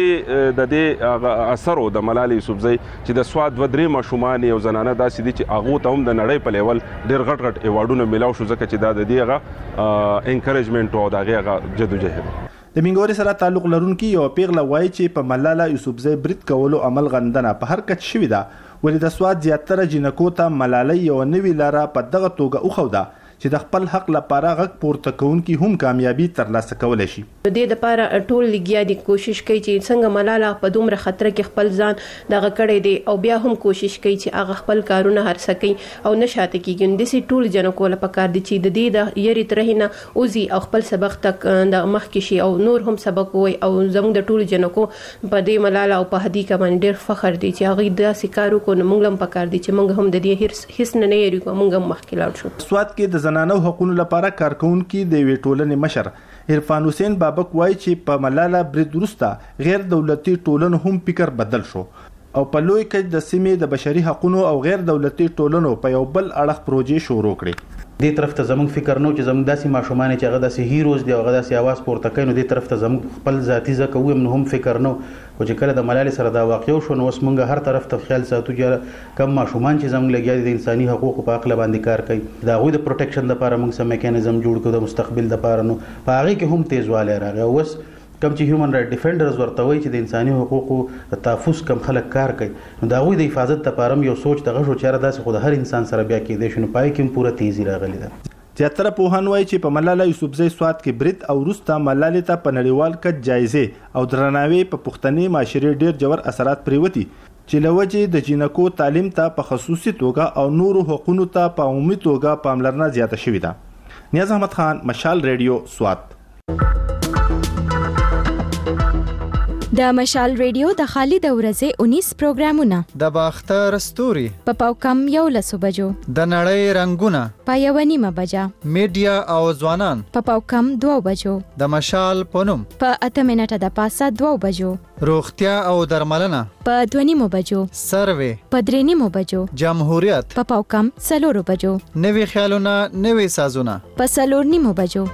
دې اثر او د ملاله یوسفزئی چې د سواد 2-3 ماشومان او زنانه داسې دي چې هغه ته هم د نړۍ په لیول ډېر غټ ایوارډونه ملاو شو ځکه چې دا د دې هغه انکریجمنت او دا هغه جدوجہد. د منګوري سره تعلق لرونکي یو پیغله وایي چې په ملاله یوسفزئی برید کولو عمل غندنه په هر کچ شوې ده ولې د سواد زیاتره جنکو ته ملاله یو نوې لاره په دغه توګه وښوده چې د خپل حق لپاره غږ پورته کوونکي هم کامیابی ترلاسه کولای شي. د دې لپاره ټول لګیا دي کوشش کوي چې څنګه ملاله په دومره خطر کې خپل ځان دغه کړی دی او بیا هم کوشش کوي چې هغه خپل کارونه هر څه کوي او نشاته کیږي. د سي ټول جنکو لپاره پکار دي چې د دې د یری ترهینه اوزي او خپل سبق تک د مخ کې شي او نور هم سبق وي او زموږ د ټول جنکو په دې ملاله او په هدي باندې ډېر فخر دي چې هغه د سکارو کو موږ هم پکار دي چې موږ هم د دې هیڅ نه یری کو موږ هم مخکې لاړ شو. سواد کې د زنانو حقوقو لپاره کارکونکو د وی ټولنې مشر عرفان حسین بابک وایي چې په ملاله برید وروسته غیر دولتي ټولنو هم فکر بدل شو او په لوی کچ د سیمې د بشري حقوقو او غیر دولتي ټولنو په یو بل اړخ پروژې شروع کړې. دې طرف ته زموږ فکر نو چې زموږ داسې ماشومان چې هغه داسې هیروز دي او هغه داسې आवाज پورته کوي نو دې طرف ته زموږ خپل ذاتی ځکه ویم نو هم فکر نو او چې کله د ملالۍ سره دا واقع شو نو اوس موږ هر طرف ته خیال ساتو چې کم ماشومان چې زموږ لګیا دي د انساني حقوقو په اړه باندې کار کوي دا غوي د پروټیکشن لپاره موږ سم میکانیزم جوړ کړو د مستقبل لپاره نو په هغه کې هم تیزواله راغی. اوس کم چې هیومن رائټ ډیفندرز ورته وایي چې د انساني حقوقو د تحفظ کم خلک کار کوي نو دا غوي د حفاظت لپاره یو سوچ دغه شو چې داسې خود هر انسان سره بیا کېدای شي نو پای کې پوره تیزی راغلی ده. زیاتره پوهان وایي چې په ملاله یوسفزۍ سواد کې برید او وروسته ملالۍ ته په نړیوال کچ جایزې او درناوی په پښتني معاشرې ډېر ژور اثرات پریوتي چې له وجې د جینکو تعلیم ته په خصوصي توګه او نورو حقوقو ته په عمومي توګه پاملرنه زیاته شوې ده. نیاز احمد خان، مشال ریډیو، سواد. د مشال ریډیو د خالد ورځې 19 پروګرامونه د باختر ستوري په پاوکم 11 بجو د نړۍ رنگونه په 1:30 بجه میډیا او ځوانان په پاوکم 2 بجو د مشال پونم په 8 منټه د پاسه 2 بجو روغتیا او درملنه په 2:30 بجو سروي په 3:30 بجو جمهوریت په پاوکم 4 بجو نوي خیالونه نوي سازونه په 4:30 بجو.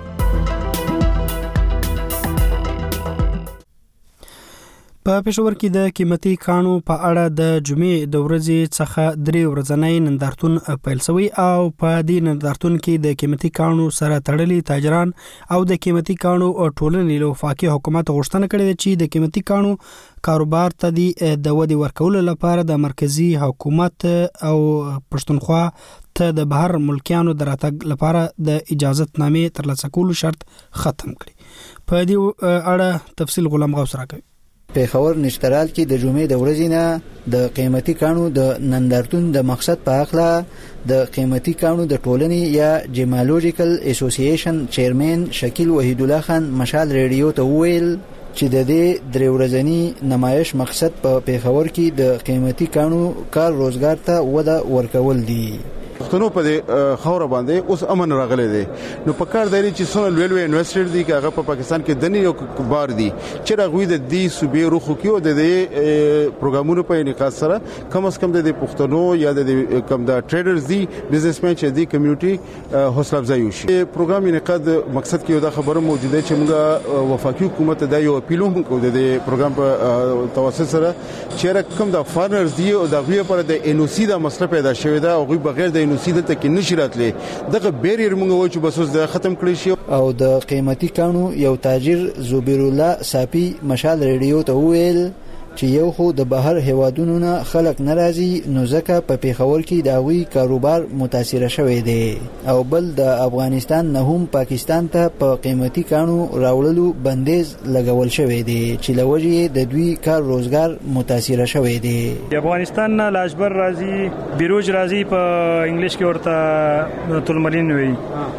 په پېښور کې د قیمتي کانو په اړه د جمعې د ورځې څخه 3 ورځنی نندارتون پیل شوی او په دې نندارتون کې د قیمتي کانو سره تړلي تاجران او د قیمتي کانو ټولنې له وفاقي حکومت غوښتنه کړې ده چې د قیمتي کانو کاروبار ته د ودې ورکولو لپاره د مرکزی حکومت او پښتونخوا ته د بهر ملکیانو د راتګ لپاره د اجازت نامې ترلاسه کولو شرط ختم کړي. په دې اړه تفصیل غلام غوث راکوي. پېښور نشترال کې د جمعې د ورځې نه د قیمتي کانو د نندارتون د مقصد په اړه د قیمتي کانو د ټولنې یا جیمالوجیکل اسوسییشن چیرمن شکیل وحید الله خان مشال ریډیو ته وویل چې د دې 3 ورځنی نمایش مقصد په پېښور کې د قیمتي کانو کار روزګار ته وده ورکول دي. پښتنو په خوره باندې اوس امن راغلی دی نو په کار دی چې څونه لوی انویسټر دي چې هغه په پاکستان کې دني یو کبار دي چې راغوي د دې صوبې روخو کې او د دې پروګرامونو په انعکاس سره کم از کم د پښتنو یا د کم د ټریډرز دي بزنسمن چې دي کمیونټي حوصله افزایی وشي. پروګرام انعقاد مقصد کې دا خبره موجوده چې موږ وفاقي حکومت د یو اپیل هم کوو د پروګرام په توسط سره چې کوم د فارمرز دي او د غوی پر د انوسی د مسله پیدا شوې ده او غوی بغیر د نو سیده ته کې نشي راتلی دغه بیریر موږ وایو چې بس اوس د ختم کړی شي. او د قیمتي کانو یو تاجر زبیر الله صافي مشال ریډیو ته وویل چې یو خو د بهر هوادونو نه خلک ناراضي نو ځکه په پېښور کې د هغوی کاروبار متاثر شوی دی او بل د افغانستان نه هم پاکستان ته په قیمتي کانو راوړلو بندیز لګول شوی دی چې له وجې د دوی کار روزګار متاثر شوی دی. د افغانستان نه لاجبر راځي بیروج راځي په انګلیش کې ورته تلمرین وي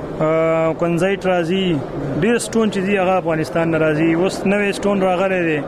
کنزایت راځي ډیر سټون چې دی هغه افغانستان نه راځي اوس نوې سټون راغلی دی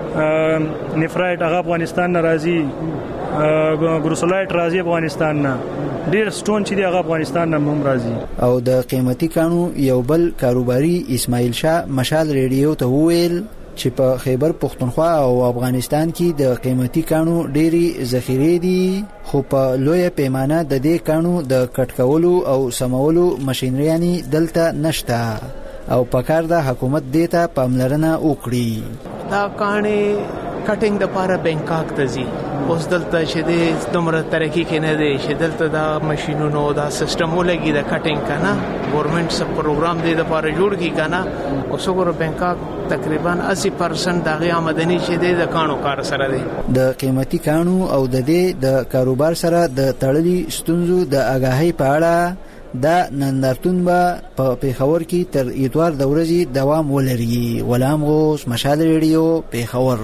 نفرایټ هغه افغانستان نه راځي ګروسولایټ راځي افغانستان نه ډیر سټون چې دی هغه افغانستان نه هم راځي. او د قیمتي کانو یو بل کاروباري اسماعیل شاه مشال ریډیو ته وویل چې په خیبر پښتونخوا او افغانستان کې د قیمتي کانو ډېری ذخیرې دي خو په لویه پیمانه د دې کانو د کټ کولو او سمولو ماشینریانې دلته نشته او پکار د حکومت دیتا پاملرنه وکړي. دا کانې کټینګ د پاره بینکاک ته ځي اوس دلته چې د دومره ترقی کې نه دی چې دلته دا ماشينونو دا سیستم ولګي د کټینګ کنه ګورنمنت سب پروګرام دی د پاره جوړ کی کنه اوس وګوره بینکاک تقریبا 80% د غي آمدنی چې د کانو کار سره دی. د قیمتي کانو او د دې د کاروبار سره د تړلي ستونزو د آگاهی په اړه دا نندارتون به په پیښور کې تر اتوار د ورځې دوام ولري. غلام غوث، مشال ریډیو، پیښور.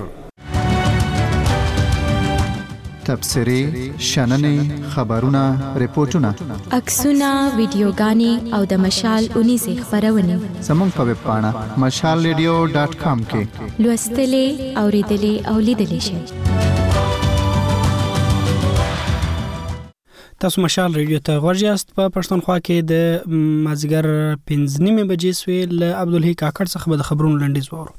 تبصرې، شننې، خبرونه، ریپورتونه، عکسونه، ویډیوګانې او د مشال 19 خبرونه زموږ په ویب پاڼه mashalradio.com کې لوستلې، اوریدلې او لیدلې شئ. تاسو مشال ریډیو ته غوږ یاست. په پښتونخوا کې د مازیګر 5:30 بجې سوې له عبدالحی کاکړ څخه د خبرونو لنډیز وورو.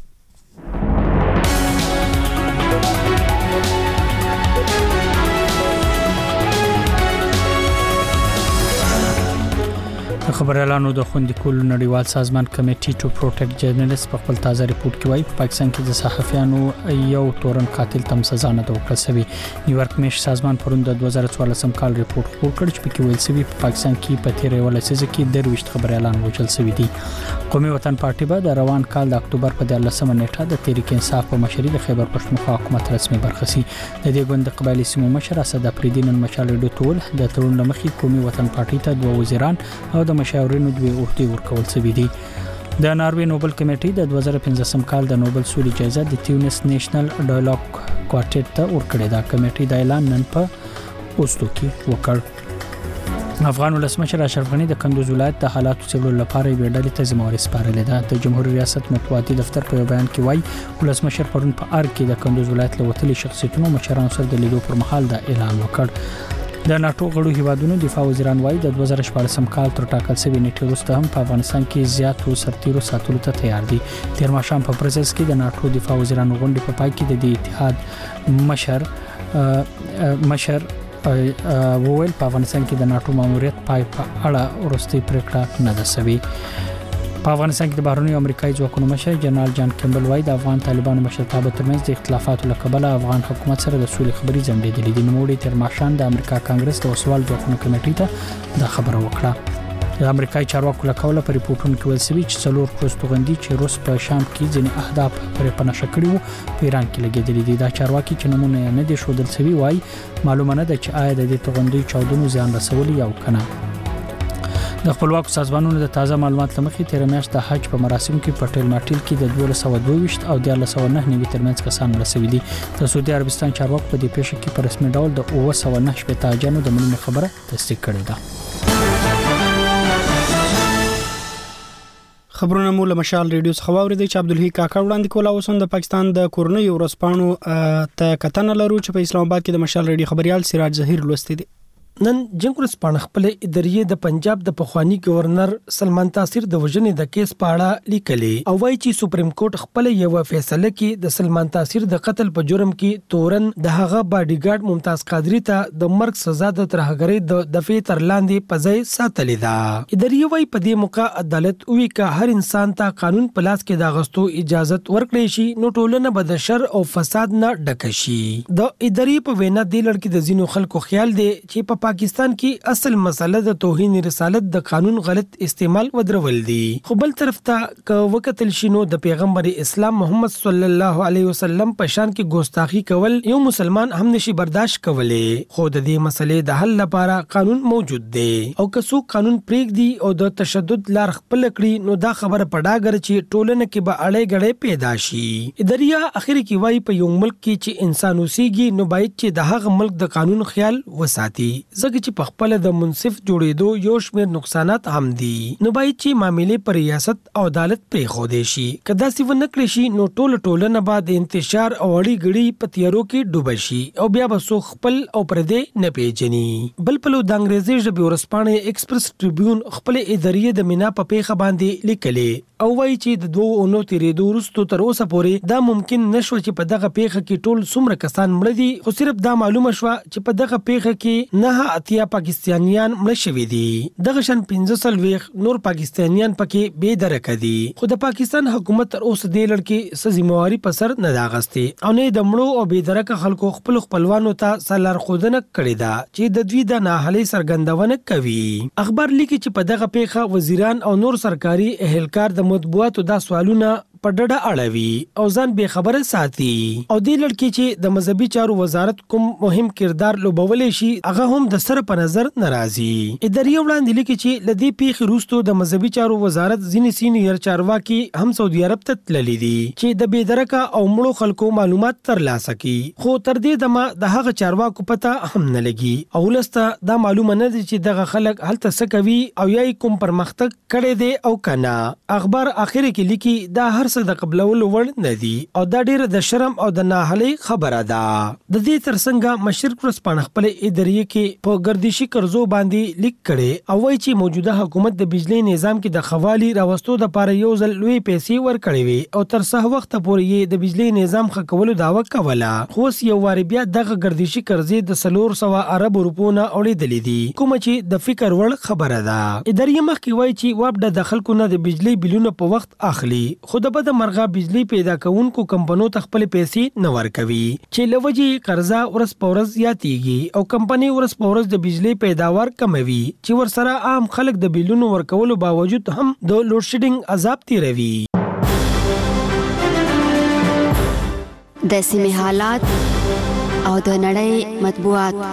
خبريالانو د خوندي کول نړیوال سازمان کمیټي ټو پروټیکټ جرنالست په خپل تازه ریپورت کې وایي په پاکستان کې د صحافیانو یو تورن قاتل تم سزا نه ده ورکړل شوې. نیویارک میش سازمان پرون د 2014 کال ریپورت خپور کړ چې پکې ویل شوی په پاکستان کې په تیر یو لسیزه کې 23 خبريالان وژل شوي دي. قومي وطن پارټي به د روان کال د اکتوبر په 14 نیټه د تحریک انصاف په مشرۍ د خیبر پښتونخوا حکومت رسمي برخسي. د دې ګوند د قبایلی سیمو مشر اسد افریدی نن مشال ریډیو ټول د تړون لمخې قومي وطن پارټي ته 2 وزیران او د مشاورینو 2 وختي ورکول شوی دي. د ناروې نوبل کمیټې د 2015 کال د نوبل سولې جایزه د تیونس نېشنل ډایالوګ کوارټټ ته ورکړې ده. کمیټې د اعلان نن په اوسلو کې وکړ. افغان ولسمشر اشرف غنی د کندوز ولایت د حالاتو څېړلو لپاره یو ډلې ته ذمہواري سپارلې ده. د جمهوریت ریاست مطبوعاتي دفتر په بیان کې وایي ولسمشر پرون په ار کې د کندوز ولایت له وتلي شخصیتونو مشرانو سره د لیدو پر مهال دا اعلان وکړ. د ناتو غړو هیوادونو دفاع وزیران وایي د 2014 کال تر ټاکل شوی نیټې وروسته هم په افغانستان کې زیاتو سرتیرو ساتلو ته تیار دي. تیر ماښام په برسلز کې د ناتو دفاع وزیرانو غونډې په پای کې د دې اتحاد مشر وویل په افغانستان کې د ناتو ماموریت پای په اړه وروستۍ پریکړه نه ده شوې. په افغانستان کې د بهرنیو امریکایي ځواکونو مشر جنرال جان کیمبل وایي د افغان طالبانو مشرتابه ترمنځ د اختلافاتو له کبله افغان حکومت سره د سولې خبرې ځنډېدلې دي. نوموړي تیر ماښام د امریکا کانګرس د وسوال ځواکونو کمیټې ته دا خبره وکړه. د امریکایي چارواکو له قوله په ریپورتونو کې ویل شوي چې 4 پروستوغندي چې روس په شام کې ځینې اهداف پرې په نښه کړي وو په ایران کې لګېدلي دي. دا چارواکي چې نمونه نه دي ښودل شوي وایي معلومه نه ده چې آیا د دې توغندیو چاودنو زیان رسولی یا کنه. د خپلواکو سازمانونو د تازه معلومات لمخې تیر میاشت د حج په مراسمو کې په ټیل ماټیل کې د 1222 او 1309 ترمنځ کسان رسېدلي دي. د سعودي عربستان چارواکو په دې پیښه کې په رسمي ډول د 909 تاجانو د مړینې خبره تصدیق کړې ده. خبرونه مو له مشال ریډیو څخه واوریدئ چې عبدالحی کاکړ وړاندې کول. اوس هم د پاکستان د کورنۍ ورځپاڼو ته کتنه لرو چې په اسلام آباد کې د مشال ریډیو خبريال سراج ظهیر لوستي دي. نن جنګ ورځپاڼه خپل ادارې د پنجاب د پخوانی گورنر سلمان تاثیر د وژنې د کیس په اړه لیکلي او وایي چې سپریم کورټ خپل یو فیصله کې د سلمان تاثیر د قتل په جرم کې تورن د هغه باډي ګارد ممتاز قادری ته د مرګ سزا د ترهګرۍ د دفعې تر لاندې په ځای ساتلې ده. ادارې وایي په دې موقع عدالت وی کا هر انسان ته قانون په لاس کې د غستو اجازه ورکړي شي نو ټولنه به د شر او فساد نه ډک شي. د ادارې په وینا د لړ کې د زینو خلکو خیال دی چې په پاکستان کې اصل مسله د توهین رسالت د قانون غلط استعمال ودرول دي. خو بل طرف ته ک وکتل شینو د پیغمبر اسلام محمد صلی الله علیه وسلم په شان کې ګستاخی کول یو مسلمان هم نشي برداشت کولای. خو د دې مسلې د حل لپاره قانون موجود دی او که څوک قانون پریږدي او د تشدد لار خپل کړي نو دا خبره پډاګر چې ټولنه کې به اړې غړې پیدا شي. اداریا اخر کې وایي په یو ملک کې چې انسان اوسېږي نو باید چې د هغه ملک د قانون خیال وساتي ځکه چې په خپل د منصف جوړېدو یو شمېر نقصانات هم دي نو باید چې معاملې پر ریاست او عدالت پرې خو دي شي. کدا سی ونه کړی شي نو ټولنه بعد انتشار او اړې غړي په تیارو کې ډوب شي او بیا به سو خپل او پردې نه پیژني. بل په د انګریزي ژبې ورسپانې ایکسپریس ټریبیون خپل ادارې د مینا په پیښه باندې لیکلې او وایي چې د 2 اونو تیرېدو وروسته تر اوسه پورې دا ممکن نشو چې په دغه پیښه کې ټول څومره کسان مړ دي خو صرف دا معلومه شوه چې په دغه پیښه کې نه اتیا پاکستانیان مړ شوي دي. دغه شان 15 نور پاکستانیان پکې بے درکه دي. خو د پاکستان حکومت تر اوسه د لړکې سزمواري په سر نه داغستي او نه د مړو او بے درکه خلکو خپلوانو ته سلار خودنه کړی دا چې د دوی د ناحالي سرګندونه کوي. اخبار لیکي چې په دغه پیښه وزیران او نور سرکاري اهلکار د مطبوعاتو دا سوالونه په ډډه اړوي او ځان به خبره ساتي او د لړکی چې د مذهبي چارو وزارت کوم مهم کردار لوبولې شي هغه هم د سر په نظر ناراضي. اداري وړاندې لیکي چې لدی پیښ روستو د مذهبي چارو وزارت ځینې سینیئر چارواکي هم سعودي عرب ته تللي دي چې د بېدرکه او مړو خلکو معلومات ترلاسه کړي، خو تر دې دمه د هغه چارواکو پته هم نه لګي او ولسته دا معلومه نه دي چې دغه خلک هلته څه کوي او یا کوم پرمختګ کړی دی او کنه. اخبار اخر کې لیکي دا هر څه د قبلولو وړ نه دي او دا ډیر د شرم او د ناهلي خبره ده. د دې ترڅنګ مشرق ورځپاڼه خپل ادارې کې په ګردشي قرضو باندې لیک کړي او وایي چې موجوده حکومت د بجلی نظام کې د خوالي راوستو د لپاره یو ځل لوی پیسې ورکړې وي او تر څه وخت پورې یې د بجلی نظام ښه کولو دعوه کوله، خو اوس یو واري بیا دغه ګردشي قرضې د 400 ارب روپو نه اورېدلې دي، کوم چې د فکر وړ خبره ده. ادارې مخکې وایي چې وابډه د خلکو نه د بجلی بلونه په وخت اخلي، خو د بد مرغه بجلی پیدا کوونکو کمپنیو ته خپل پیسې نه ورکوي چې لوجې قرضه ورځ په ورځ زیاتېږي او کمپنۍ ورځ په ورځ د بجلی پیداوار کموي چې ورسره عام خلک د بلونو ورکولو باوجود هم د لوډ شیډینګ عذاب تیروي. د سیمې حالات او د نړۍ مطبوعات.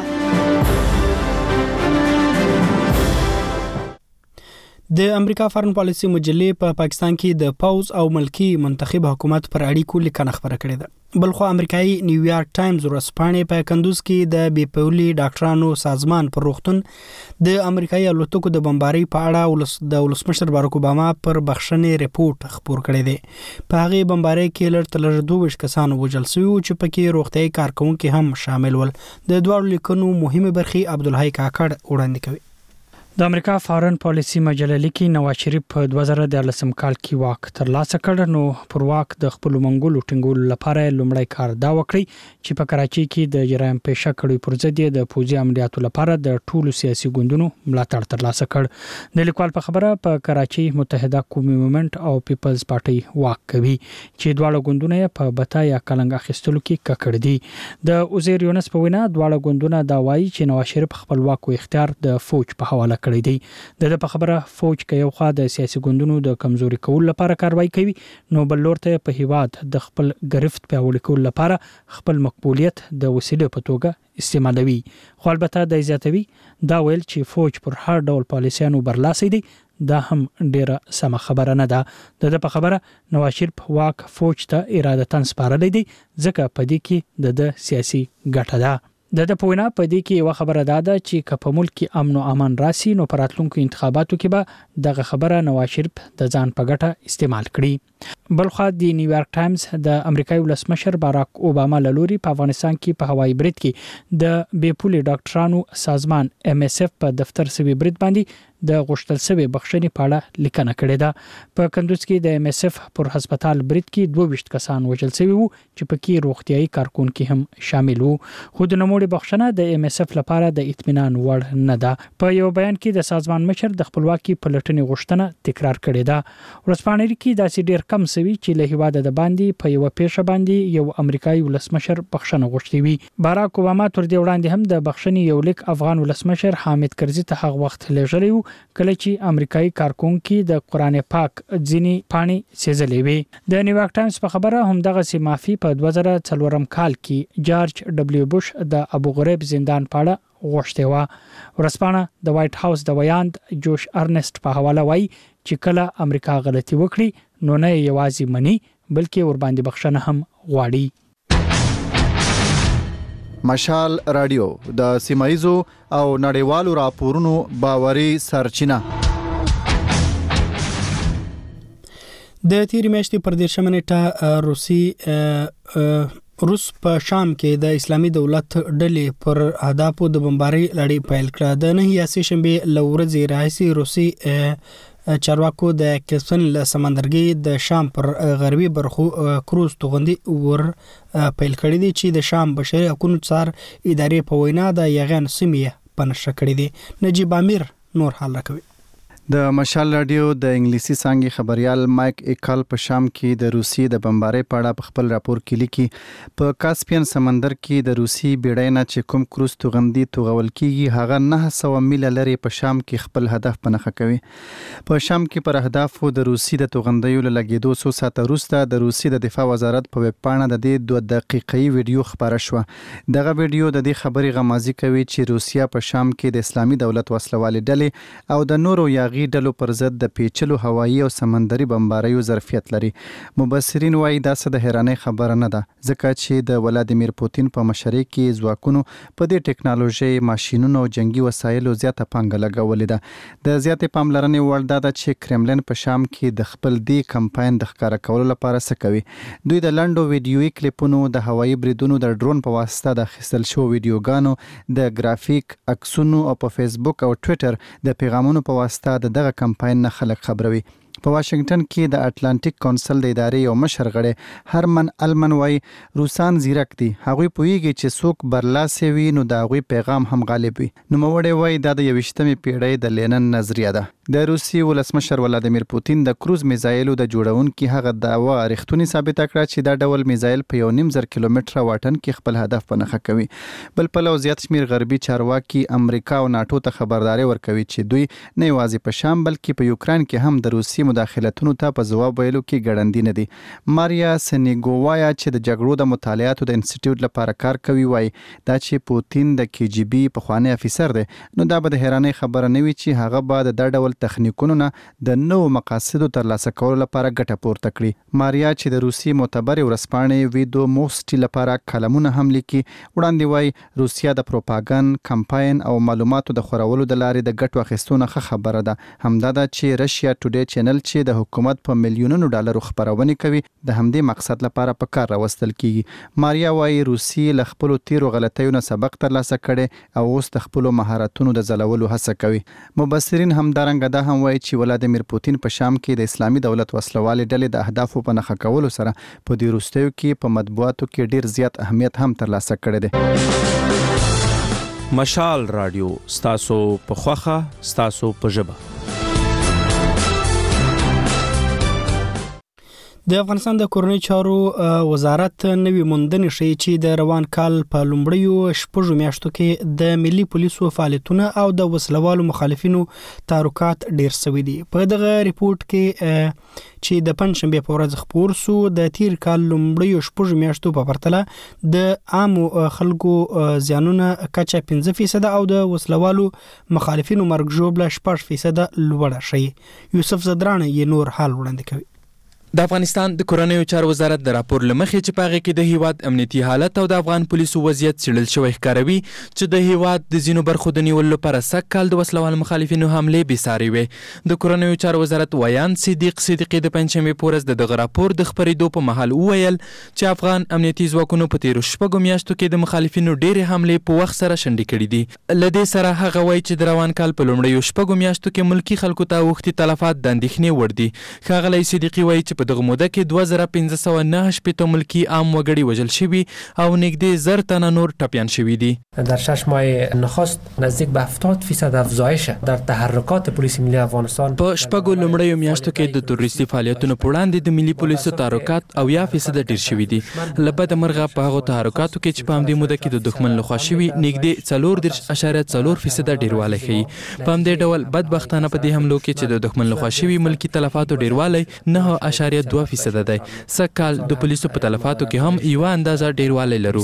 د امریکا فارن پالیسي مجلې په پاکستان کې د پاوز او ملکی منتخب حکومت پر اړیکو لیکنه خبره کړې ده. بلخو امریکایي نیویارک ټایمز ورځپاڼې په کندوز کې د بیپولي ډاکټرانو سازمان پر روغتون د امریکایي الوتکو د بمبارۍ په اړه د ولسمشر باراک اوباما پر بخښنې ریپورت خپور کړی دی. په هغه بمبارۍ کې لږ تر لږه 22 کسان وژل شوي چې پکې روغتیايي کارکونکي هم شامل ول. د دواړو لیکنو مهمه برخې عبدالحی کاکړ وړاندې کوي. د امریکا فارن پالیسي مجله لیکي نواز شریف په 2014 کال کې واک ترلاسه کړ، نو پر واک د خپل منګولو ټینګولو لپاره لومړی کار دا وکړي چې په کراچۍ کې د جرایم پیشه کړي پر ضد د پوځي عملیاتو لپاره د ټولو سیاسي ګوندونو ملاتړ ترلاسه کړ. د لیکوال په خبره په کراچۍ متحده قومي موومنت او پیپلز پارټي واک کوي چې دواړه ګوندونه په بتا یا کلنګ اخیستلو کې ککړ دي. د عزیر یونس په وینا دواړه ګوندونه دا وایي چې نواز شریف خپل واک او اختیار د فوج په حواله کړی دی. د په خبره فوج کې یو خوا د سیاسي ګوندونو د کمزوري کولو لپاره کاروایی کوي، نو بل لور ته په هیواد د خپل گرفت پیاوړي کولو لپاره خپل مقبولیت د وسیلې په توګه استعمالوي. خو البته د زیاتوي دا ویل چې فوج پر هر ډول پالیسیانو برلاسي دی دا هم ډیره سمه خبره نه ده. د په خبره نواز شریف واک فوج ته ارادتاً سپارلی دی ځکه په دې کې د سیاسي ګټه ده. د په وینا په دې کې یو خبره ده چې که په ملک کې امن او امان راسي نو پر راتلونکو انتخاباتو کې به دغه خبره نواز شریف د ځان په ګټه استعمال کړي. بلخو د نیویارک ټایمز د امریکایي ولسمشر باراک اوباما لوري په افغانستان کې په هوایي برید کې د بیپولي ډاکټرانو سازمان MSF په دفتر سوي برید باندې د غوښتل شوی بخښنې په اړه لیکنه کړې ده. په کندوز کې د MSF پر هسپتال برید کې 22 کسان وژل شوي وو چې پکې روغتيایي کارکونکي هم شامل وو، خو د نوموړي بخښنه د MSF لپاره د اطمینان وړ نه ده. په یو بیان کې د سازمان مشر د خپلواکي پلټنې غوښتنه تکرار کړې ده. ورځپاڼې کې داسې ډیر کم سوي چې له هیواده د باندې په یو پیښه باندې یو امریکایي ولسمشر بخښنه غوښتي وي. باراک اوباما تر دې وړاندې هم د بخښنې یو لیک افغان ولسمشر حامد کرزي ته هغه وخت لېږلی وو کله چې امریکایي کارکونکي د قرآن پاک ځینی پاڼې سیزلې وي. د نیویارک ټایمز په خبره هم دغه سي معافي په 2004 کال کې جارج ډبلیو بوش د ابو غریب زندان پاړه غوښته و. ورسپانه د وایټ هاوس د ویاند جوش ارنست په حواله وایي چې کله امریکا غلطي وکړي نو نه یوازې مني بلکې ور باندې بخښنه هم غواړي. مشال رادیو د سیمایزو او نړیوالو راپورونو باوري سرچینه. د تیری میاشتې پر 10 نیټه روس په شام کې د اسلامي دولت ډلې پر اهدافو د بمبارۍ لړۍ پیل کړه. د 9 شنبه لورځي راځي روسي چارواکو د کسپین سمندرګي د شام پر غربي برخو کروز توغندي ور پیل کړی دی چې د شام بشري حقوقو څار ادارې په وینا د یغان سیمه پنځه کړی دی. نجیب امیر نور حال راکوي. د مشال رادیو د انګلیسي څانګې خبريال مایک ایکال په شام کې د روسي د بمبارۍ په اړه په خپل راپور کې لیکي په کاسپین سمندر کې د روسي بیړۍ نه چې کوم کروز توغندي توغول کیږي هغه 900 میله لري په شام کې خپل هدف پنهخه کوي. په شام کې پر اهدافو د روسي د توغندیو لګیدو 100 ساعته وروسته د روسي د دفاع وزارت په ویب پاڼه د دې 2 دقیقې ویډیو خبره شوه. دغه ویډیو د دې خبرې غمازي کوي چې روسیا په شام کې د اسلامي دولت وسلوالې ډلې او د نورو یاغي ډلو پر ضد د پیچلو هوایي او سمندري بمباریو ظرفیت لري. مبصرین وایي دا څه د حیرانۍ خبره نه ده ځکه چې د ولادیمیر پوتین په مشرۍ کې ځواکونو په دې ټکنالوژي ماشينونو او جنگي وسایلو زیاته پانګه لګولې ده. د زیاتې پاملرنې وړ ده چې کرملن په شام کې د خپل دی کمپاین د ښکارا کولو لپاره څه کوي. دوی د لنډو ویډیوي کلیپونو د هوایي بریدونو د ډرون په واسطه د اخیستل شو ویډیوګانو د ګرافیک عکسونو او په فیسبوک او ټوئیټر د پیغامونو په واسطه دغه کمپاین نه خلک خبروي. په واشنگټن کې د اټلانټیک کونسل د ادارې یو مشر غړی هرمن المن وای روسان زیرک دي هغوی پوهیږي چې څوک برلاسه وي نو د هغوی پیغام هم غالب وي. نو موړی وای دا د 21مې پیړۍ د لینن نظریه ده. د روسي ولسمشر ولادیمیر پوتین د کروز میزایلو د جوړونکو هغه دعوا اړختونی ثابت کړه چې دا ډول میزایل په 1.5 کیلومتره واټن کې خپل هدف پنهخه کوي. بل په لو زیات شمیر غربي چارواکي امریکا او ناتو ته خبرداري ورکوي چې دوی نه یوازې په شام بلکې په یوکران کې هم د روسي مداخلتونو ته په جواب ویلو کې ګړندې نه دي. ماریا سنیګووایا چې د جګړو د مطالعاتو د انسټیټیوټ لپاره کار کوي وایي دا چې پوتین د KGB پخوانی افیسر دی نو دا به د حیرانۍ خبره نه وي چې هغه به د ډول تخنیکونو نه د نوو مقاصدو ترلاسه کولو لپاره ګټه پورته کړي. ماریا چې د روسي معتبر ورځپاڼې ویدو موسټي لپاره کلمونه هم لیکي وړاندې وایي روسیا د پروپاګاندا کمپاین او معلوماتو د خورولو د لارې د ګټو اخیستونه خبره ده. همدا ده چې رشیا ټوډے چینل چې د حکومت په میلیونونو ډالرو خبرونه کوي د همدې مقصد لپاره په کار راوستل کیږي. ماریا وایي روسي له خپل تیرو غلطیو نه سبق ترلاسه کړي او اوس د خپل مهارتونو د ځلولو هڅه کوي. مبصرین هم دارنګه ده هم وایي چې ولادیمیر پوتین په شام کې د اسلامي دولت وسلوالې ډلې د اهدافو په نښه کولو سره په دې وروستیو کې په مطبوعاتو کې ډیر زیات اهمیت هم ترلاسه کړی دی. مشال رادیو ستاسو په خوخه ستاسو په ژبه. د افغانستان د کورنۍ چارو وزارت نوی موندنې ښیي چې د روان کال په لومړیو شپږو میاشتو کې د ملي پولیسو فعالیتونه او د وسلوالو مخالفینو تحرکات ډیر شوي دي. په دغه ریپورت کې چې د پنځشنبه په ورځ خپور سو د تیر کال لومړیو شپږو میاشتو په پرتله د عامو خلکو زیانونه کچه 5% او د وسلوالو مخالفینو مرګ ژوبله 6% لوړه شي. یوسف زدران یې نور حال وړاندې کوي. د افغانستان د کورنیو چارو وزارت د راپور لمخې چې پاغه کې د هیواد امنیتي حالت او د افغان پولیسو وضعیت څېړل شوی ښکاروي چې د هیواد د ځینو برخو د نیولو لپاره سږ کال د وسلوال مخالفینو حملې بېساري وې. د کورنیو چارو وزارت ویان صدیقي د پنځشنبې په ورځ دغه راپور د خپرېدو په مهال وویل چې افغان امنیتي ځواکونو په تیرو شپږو میاشتو کې د مخالفینو ډېرې حملې په وخت سره شنډې کړي دي. له دې سره هغه وایي چې د روان کال په لومړیو شپږو میاشتو کې ملکي خلکو ته اوښتي تلفات د اندېښنې وړ دي. ښاغلی صدیقي وایي چې په دغه موده کې 2509 ملکی عام وګړي وژل شوي او نږدې 1000 تنه نور ټپیان شوي دي. در 6 ماه نخست نزدیک به 70% افزایش در تحرکات پلیس ملی افغانستان په شپږو لومړیو میاشتو کې د تروریستي فعالیتونو په وړاندې د ملي پولیسو تحرکات 80% ډیر شوي دي. له بده مرغه په هغو تحرکاتو کې چې په همدې موده کې د دښمن لخوا شوي نږدې 4.4% ډیروالی ښیي. په همدې ډول بدبختانه په دې حملو کې چې د دښمن لخوا شوي ملکي تلفاتو ډیروالی 9.2% دی. سږکال د پولیسو په تلفاتو کې هم یو اندازه ډیروالی لرو.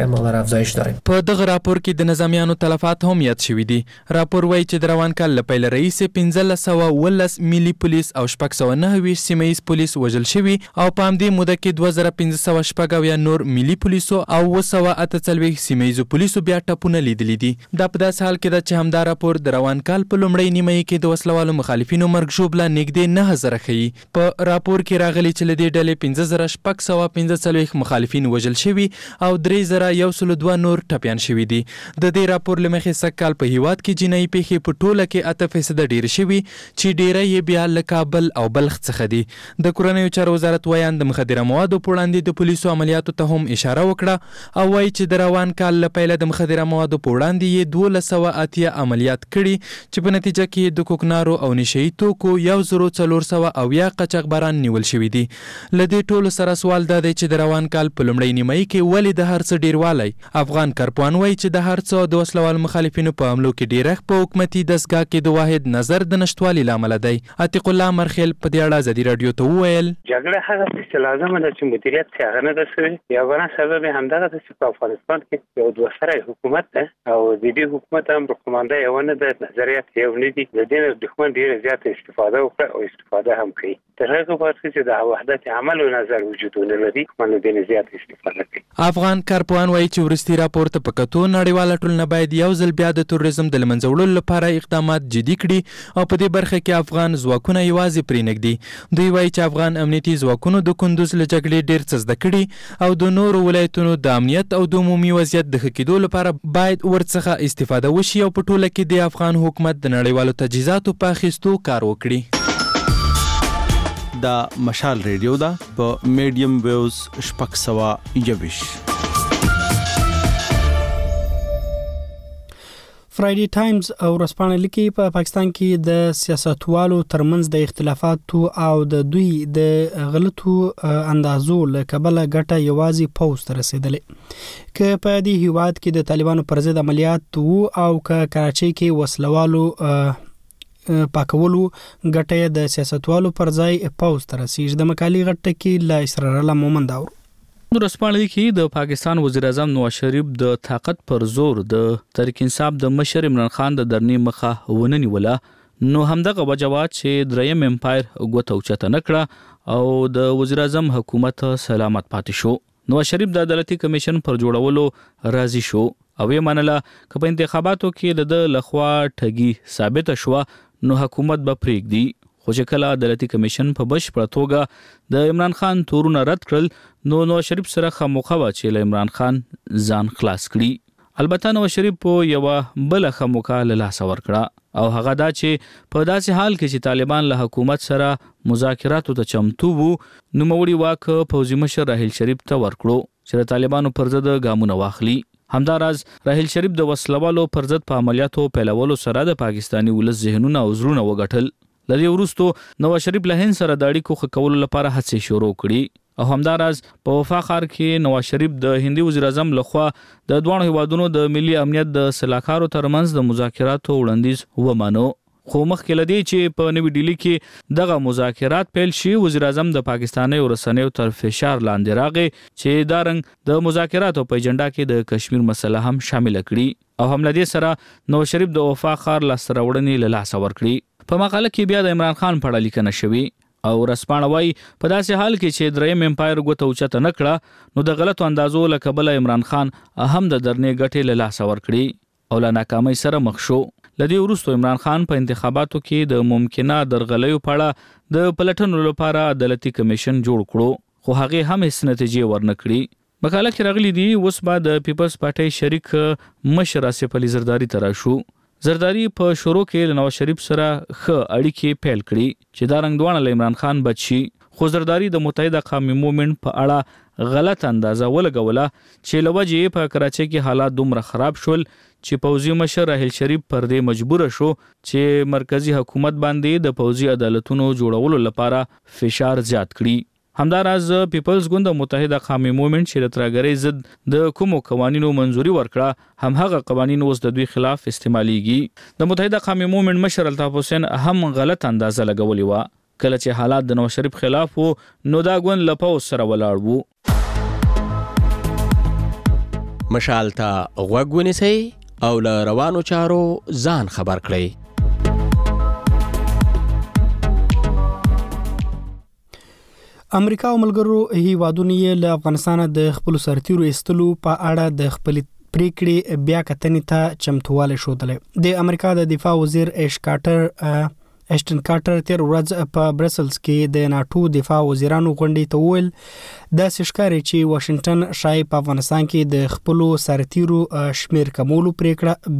په دغه راپور کې د نظامیانو تلفات هم یاد شوي دي. راپور وایي چې د روان کال له پیل راهیسې 1519 ملي پولیس او 629 سیمه ییز پولیس وژل شوي او په همدې موده کې 2516 نور ملي پولیسو او 248 سیمه ییزو پولیسو بیا ټپونه لیدلي دي. دا په داسې حال کې ده چې همدا راپور د روان کال په لومړۍ نیمایي کې د وسلوالو مخالفینو مرګ ژوبله نږدې 9000 ښیي. په راپور کې راغلي چې له دې ډلې 15645 مخالفین وژل شوي او 3102 نور ټپیان شوي دي. د دې راپور له مخې سږ کال په هیواد کې جنایي پیښې په ټوله کې 8% ډېرې شوي چې ډېری یې بیا له کابل او بلخ څخه دي. د کورنیو چارو وزارت ویان د مخدره موادو په وړاندې د پولیسو عملیاتو ته هم اشاره وکړه او وایي چې د روان کال له پیله د مخدره موادو په وړاندې یې 1280 عملیات کړي چې په نتیجه کې د کوکنارو او نشهیي توکو 1400 قاچاقبران نیول شوي دي. له دې ټولو سره سوال دا دی چې د روان کال په لومړۍ نیمایي کې ولې د هر څه ډیروالی. افغان کارپوهان وایي چې د هر څه د وسلوال مخالفینو په حملو کې ډیرښت په حکومتي دستګاه کې د واحد نظر د نشتوالي له امله دی. عتیق الله مرخیل په دې اړه ازادي راډیو ته وویل جګړه هغه څه چې لازمه ده چې مدیریت یې هغه نه ده شوی. یو غوره سبب همدغه ده چې په افغانستان کې یو دوه سره حکومت ده او د دې حکومت هم رقمنده یو نه ده، نظریات یو نه دي. د دې دښمن ډېره زیاته استفاده وکړه او استفاده هم کوي. تر هغه وخت چې د وحدت عمل او نظر وجود نه لري باندې ډېره زیاته استفاده کوي. افغان کارپوهان وایي چې وروستي راپور ته په کتو نړیواله ټولنه باید یو ځل بیا د تروریزم د له منځه وړلو لپاره اقدامات جدي کړي او په دې برخه کې افغان ځواکونه یوازې پرېنږدي. دوی وایي چې افغان امنیتي ځواکونو د کندوز له جګړې ډېر څه زده کړي او د نورو ولایتونو د امنیت او د عمومي وضعیت د ښه کېدو لپاره باید ورڅخه استفاده وشي او په ټوله کې د افغان حکومت د نړیوالو تجهیزاتو په اخیستو کار وکړي. دا مشال ریډیو ده په میډیم ویوز 621. فرایډي ټایمز او ورځپاڼه لیکي په پاکستان کې د سیاستوالو ترمنځ د اختلافاتو او د دوی د غلطو اندازو له کبله ګټه یوازې پوز ته رسیدلې. که په دې هیواد کې د طالبانو پر ضد عملیات وو او که کراچۍ کې وسلوالو پاکولو ګټه د سیاستوالو پر ځای پوز ته رسیږي. د مقالې غټه کې لا اسرار الله مومند اور ورځپاڼه کې د پاکستان وزیر اعظم نواز شریف د طاقت پر زور د تحریک انصاف د مشر عمران خان د درنې مخه ونه نیوله، نو همدغه وجوه چې دریم امپایر غوته اوچته نکړه او د وزیر اعظم حکومت سلامت پاتې شو. نواز شریف د عدالتي کمیشن پر جوړولو راضي شو او یې منله چې په انتخاباتو کې د لخوا ټګي ثابت شوه نو حکومت به پرېږدي. خو چې کله عدالتي کمیشن په بشپړه توګه د عمران خان تورونه رد کړل نو نواز شریف سره خامخا وه چې له عمران خان ځان خلاص کړي. البته نواز شریف په یوه بله خامخا له لاسه ورکړه او هغه دا چې په داسې حال کې چې طالبان له حکومت سره مذاکراتو ته چمتو وو نوموړي واک پوځي مشر راحیل شریف ته ورکړو چې د طالبانو پر ضد ګامونه واخلي. همداراز راحیل شریف د وسلوالو پر ضد په عملیاتو پیلولو سره د پاکستاني ولس ذهنونه او زړونه وګټل. لدې وروسته نواز شریف له هند سره د اړیکو ښه کولو لپاره هڅې شروع کړي او همداراز په وفا ښار کې نواز شریف د هندي وزیر اعظم لخوا د دواړو هیوادونو د ملي امنیت د سلاکارو ترمنځ د مذاکراتو وړاندیز ومانو. خو مخکې له دې چې په نوې ډیلي کې دغه مذاکرات پیل شي وزیر اعظم د پاکستاني رسنیو تر فشار لاندې راغی چې دا رنګ د مذاکراتو په ایجنډا کې د کشمیر مسله هم شامل کړي او هم له دې سره نواز شریف د وفا ښار لاسته راوړنې له لاسه ورکړي. په مقاله کې بیا د عمران خان په اړه لیکنه شوې او ورځپاڼه وایي په داسې حال کې چې دریم امپایر غوته اوچته نه کړه نو د غلطو اندازو له کبله عمران خان هم د درنې ګټې له لاسه ورکړي او له ناکامۍ سره مخ شو. له دې وروسته عمران خان په انتخاباتو کې د ممکنه درغلیو په اړه د پلټنو لپاره عدالتي کمیشن جوړ کړو خو هغې هم هیڅ نتیجې ورنه کړي. مقاله کې راغلي دي اوس به د پیپلز پارټۍ شریک مشر آصف علي زرداري ته راشو. زرداری په شروع کې له نواز شریف سره ښه اړیکې پیل کړي چې دا رنګ دواړه له عمران خان بچ شي، خو زرداری د متحده قومي مومنټ په اړه غلط اندازه ولګوله چې له وجې په کراچۍ کې حالات دومره خراب شول چې پوځي مشر راحیل شریف پر دې مجبور شو چې مرکزی حکومت باندې د پوځي عدالتونو جوړولو لپاره فشار زیات کړي. همداراز پیپلز ګوند متحده قومي مومنټ چې د ترهګرۍ ضد د کومو قوانینو منځوري ورکړه هم هغه قوانین اوس د دوی خلاف استعمالیږي. د متحده قومي مومنټ مشر الطاف حسین هم غلط اندازه لګولې وه. کله چې حالات د نواز شریف خلاف وو نو دا ګوند له پوځ سره ولاړ وو. مشال ته غوږ ونیسئ او له روانو چارو ځان خبر کړئ. امریکا او ملګرو هیوادونو یې له افغانستان د خپل سرتیرو ایستلو په اړه د خپل پریکړې بیا کتنې ته چمتوالی ښودلی. د امریکا د دفاع وزیر ایش کارټر اشټن کارټر تیر ورځ په برسلز کې د ناتو دفاع وزیرانو غونډې ته وویل د سشکاري چې واشنگټن شای په افغانستان کې د خپل سرتیرو شمیر کمولو پریکړه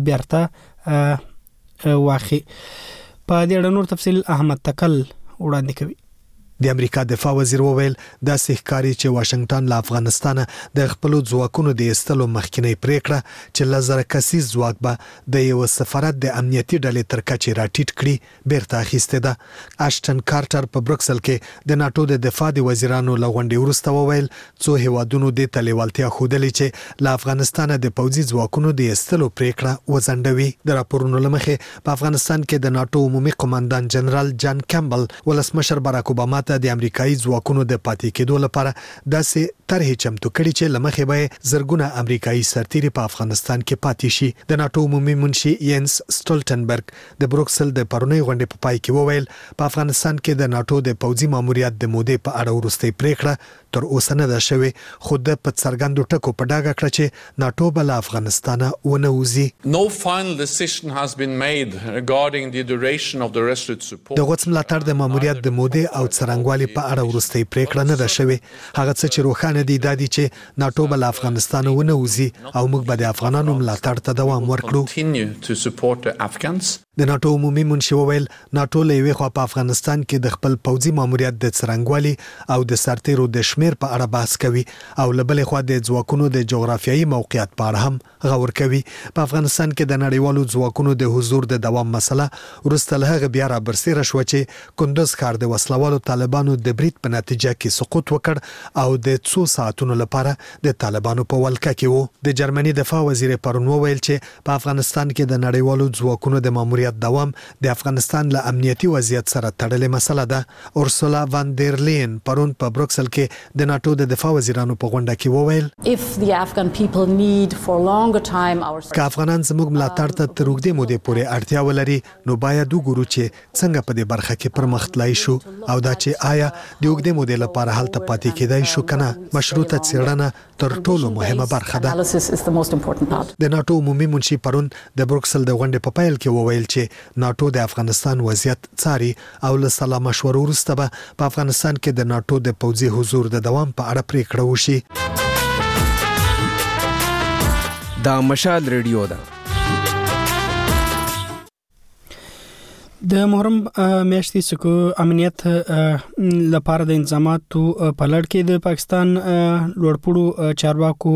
بیرته واخی. په دې اړه نور تفصیل احمد تکل وړاندې کوي. د امریکا دفاع وزیر وویل دا سحکاري چې واشنگټن له افغانستانه د خپل ځواکونو د ایستلو مخکینی پریکړه چې لزر کسیز ځواک به د یو سفارت د امنیتي ډلې تر کچې راټیټ کړي بیرته اخیسته ده. اشټن کارټر په بروکسل کې د ناتو د دفاع د وزیرانو له غونډې وروسته وویل څو هیوادونو د تلیوالتیا خودلې چې له افغانستانه د پوځي ځواکونو د ایستلو پریکړه وزندوي. د راپورونو لمخې په افغانستان کې د ناتو عمومي قوماندان جنرال جان کیمبل ولسمشر باراک اوباما د امریکایي ځواکونو د پاتې کېدو لپاره داسې طرحې چمتو کړي چې لمخې به زرګونه امریکایي سرتیري په افغانستان کې پاتې شي. د ناتو عمومي منشي ینس سټولټنبرګ د بروکسل د پرونی غونډې په پای کې وویل په افغانستان کې د ناتو د پوځي ماموریت د مودې په اړه وروستۍ پریکړه تر اوسه نه ده شوې، خو د په څرګندو ټکو په ډاګه کړه چې ناتو به له افغانستانه ونه وځي. No final decision has been made regarding the duration of the resolute support. د غوڅ ملاتړ د ماموریت د مودې او څرنګوالي په اړه وروستۍ پریکړه نه ده شوې. هغه څه چې روښانه دي دا دي چې ناتو به له افغانستانه ونه وځي او موږ به د افغانانو ملاتړ ته دوام ورکړو. د ناتو عمومي منشي وویل ناتو له یوې خوا په افغانستان کې د خپل پوځي ماموریت د څرنګوالي او د سرتیرو د شمیر په اړه بحث کوي او له بلې خوا د ځواکونو د جغرافیایي موقعیت په اړه هم غور کوي. په افغانستان کې د نړیوالو ځواکونو د حضور د دوام مسله وروسته له هغه بیا را برسېره شوه چې کندوز ښار د وسلوالو طالبانو د برید په نتیجه کې سقوط وکړ او د څو ساعتونو لپاره د طالبانو په ولکه کې وو. د جرمني دفاع وزیر پرون وویل چې په افغانستان کې د نړیوالو ځواکونو د ماموریت دوام د افغانستان له امنیتي وضعیت سره تړلې مسله ده. اورسولا وان دیر لین پرون په بروکسل کې د ناتو د دفاع وزیرانو په غونډه کې وویل که افغانان زموږ ملاتړ ته تر اوږدې مودې پورې اړتیا ولري نو باید وګورو چې څنګه په دې برخه کې پرمخ تلای شو او دا چې آیا د اوږدې مودې لپاره هلته پاتې کېدای شو کنه. مشروطه څېړنه تر ټولو مهمه برخه ده. د ناتو عمومي منشي پرون د بروکسل د غونډې په پیل کې وویل چې ناتو د افغانستان وضعیت څاري او له سلا مشورو وروسته به په افغانستان کې د ناتو د پوځي حضور د دوام په اړه پریکړه وشي. دا مشال ریډیو ده. د محرم میاشتې سکو امنیت لپاره د انتظاماتو په لړ کې د پاکستان لوړپوړو چارواکو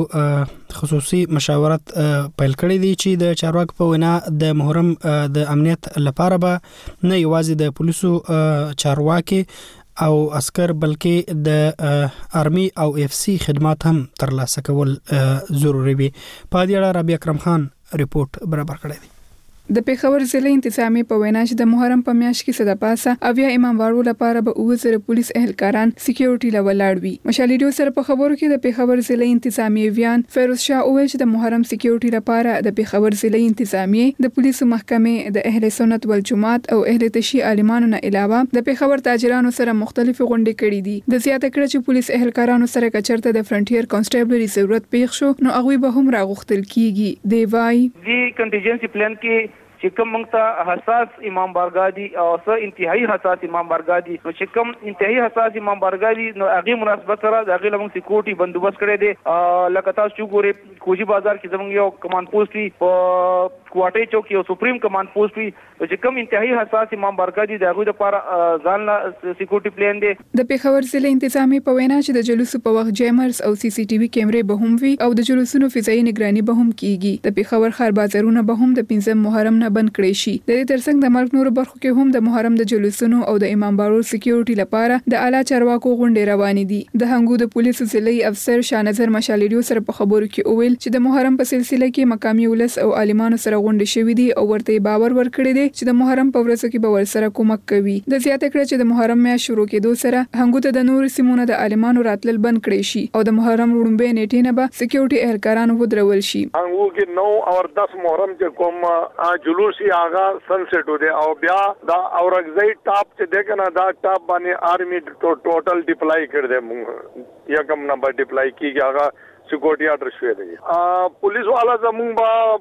خصوصي مشاورت پیل کړی دی چې د چارواکو په وینا د محرم د امنیت لپاره به نه یوازې د پولیسو چارواکي او عسكر بلکې د آرمي او اف سي خدمات هم ترلاسه کول ضروری وي. په دې اړه ربيع اکرم خان ریپورت برابر کړی دی. د پیښور ضلع انتظامی په وینا چې د محرم په میاشت کې صد پاسه اویا اماموارو لپاره به 2000 پولیس اهلکاران سکیورټي لولاړ وي. مشال ریډیو سره په خبرو کې د پیښور ضلع انتظامی ویان فیروز شاه اوه چې د محرم سکیورټي لپاره د پیښور ضلع انتظامی د پولیسو محکمې د اهل سنت والجماعت او اهل تشیع عالمانو نه علاوه د پیښور تاجرانو سره مختلف غونډې کړې دي. د زیاته کړه چې پولیس اهلکارانو سره کچرته د فرنټیر کانسټیبلري ضرورت پیښ شو نو هغه به هم راغوښتل کیږي. دی وای دی کنټینجنسي پلان کې چې کوم موږ ته حساس امام بارګاه دي او څه انتهایی حساس امام بارګاه دي نو چې کوم انتهایی حساس امام بارګاه دي نو هغه مناسبت سره د هغه لمن سکیورټي بندوبست کړی دی. لکه تاسو چې ګورئ کوجی بازار کې زموږ یو کمانډ پوسټ وي په کوټه چوک یو سپریم کمانډ پوسټ وي چې کوم انتهایی حساس امام بارګاه دي د هغه لپاره ځان لا سکیورټي پلان دی. د پیښور ضلع انتظامی په وینا چې د جلوسو په وخت جیمرز او سی سی ټي وي کیمرې به هم وي او د جلوسونو فضایي نگراني به هم کیږي. د پیښور ښار بازارونه به هم د 15 محرم نه بند کړي شي. د دې ترڅنګ د ملک نورو برخو کې هم د محرم د جلوسونو او د امام بارو سکیورټي لپاره د اعلی چارواکو غونډې روانې دي. د هنګو د پولیسو ضلعي افسر شانظر مشال ریډیو سره په خبرو کې وویل چې د محرم په سلسله کې مقامي ولس او عالمانو سره غونډې شوې دي او ورته باور ورکړی دی چې د محرم په ورځو کې به ورسره کومک کوي. د زیاته کړه چې د محرم میاشت شروع کېدو سره هنګو ته د نورو سیمونو د عالمانو راتلل بند کړی شي او د محرم وړاندې نیټې نه به سکیورټي اهلکاران ودرول شي. هنګو کې 9 اور 10 محرم چې کوم جلوس یې آغا سنسټ و دی او بیا دا اورګزای ټاپ چې ده کنه دا ټاپ باندې آرمي ټوټل ډیپلای کړ دې مونږ یکم نمبر ډیپلای کیږي هغه سکیورټي آرډر شوی دی پولیس والا زمونږ با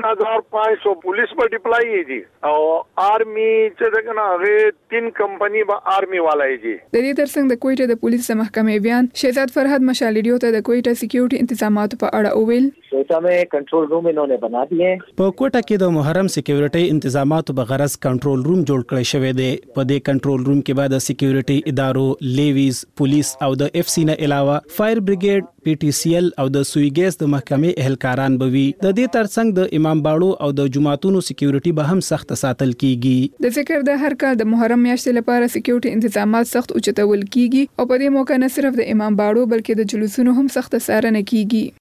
3500 پولیس په ډیپلای دي او آرمي چې دغه هغه 3 کمپنی با آرمي والا دي د دې ترڅنګ د کوټه د پولیس محکمې بیان شهزاد فرحت مشال ریډیو ته د کوټه سکیورټي تنظیمات په اړه وویل کوټه में कंट्रोल रूम इन्होंने बना दिए په کوټه کې د محرم سکیورټي تنظیمات په غرض کنټرول روم جوړ کړی شوی دی په دې کنټرول روم کې بعد سکیورټي ادارو لیویز پولیس او د اف سی نه علاوه فایر بریګیډ پی ټی سی ایل او د سویګیس د محکمې اهلکاران بوي د دې ترڅنګ د امام باړو او د جماعتونو سکیورټي به هم سخت ساتل کیږي د ذکر د هر کال د محرم میاشتې لپاره سکیورټي تنظیمات سخت اوچتول کیږي او په دې موقع نه صرف د امام باړو بلکې د جلوسونو هم سخت څارنه کیږي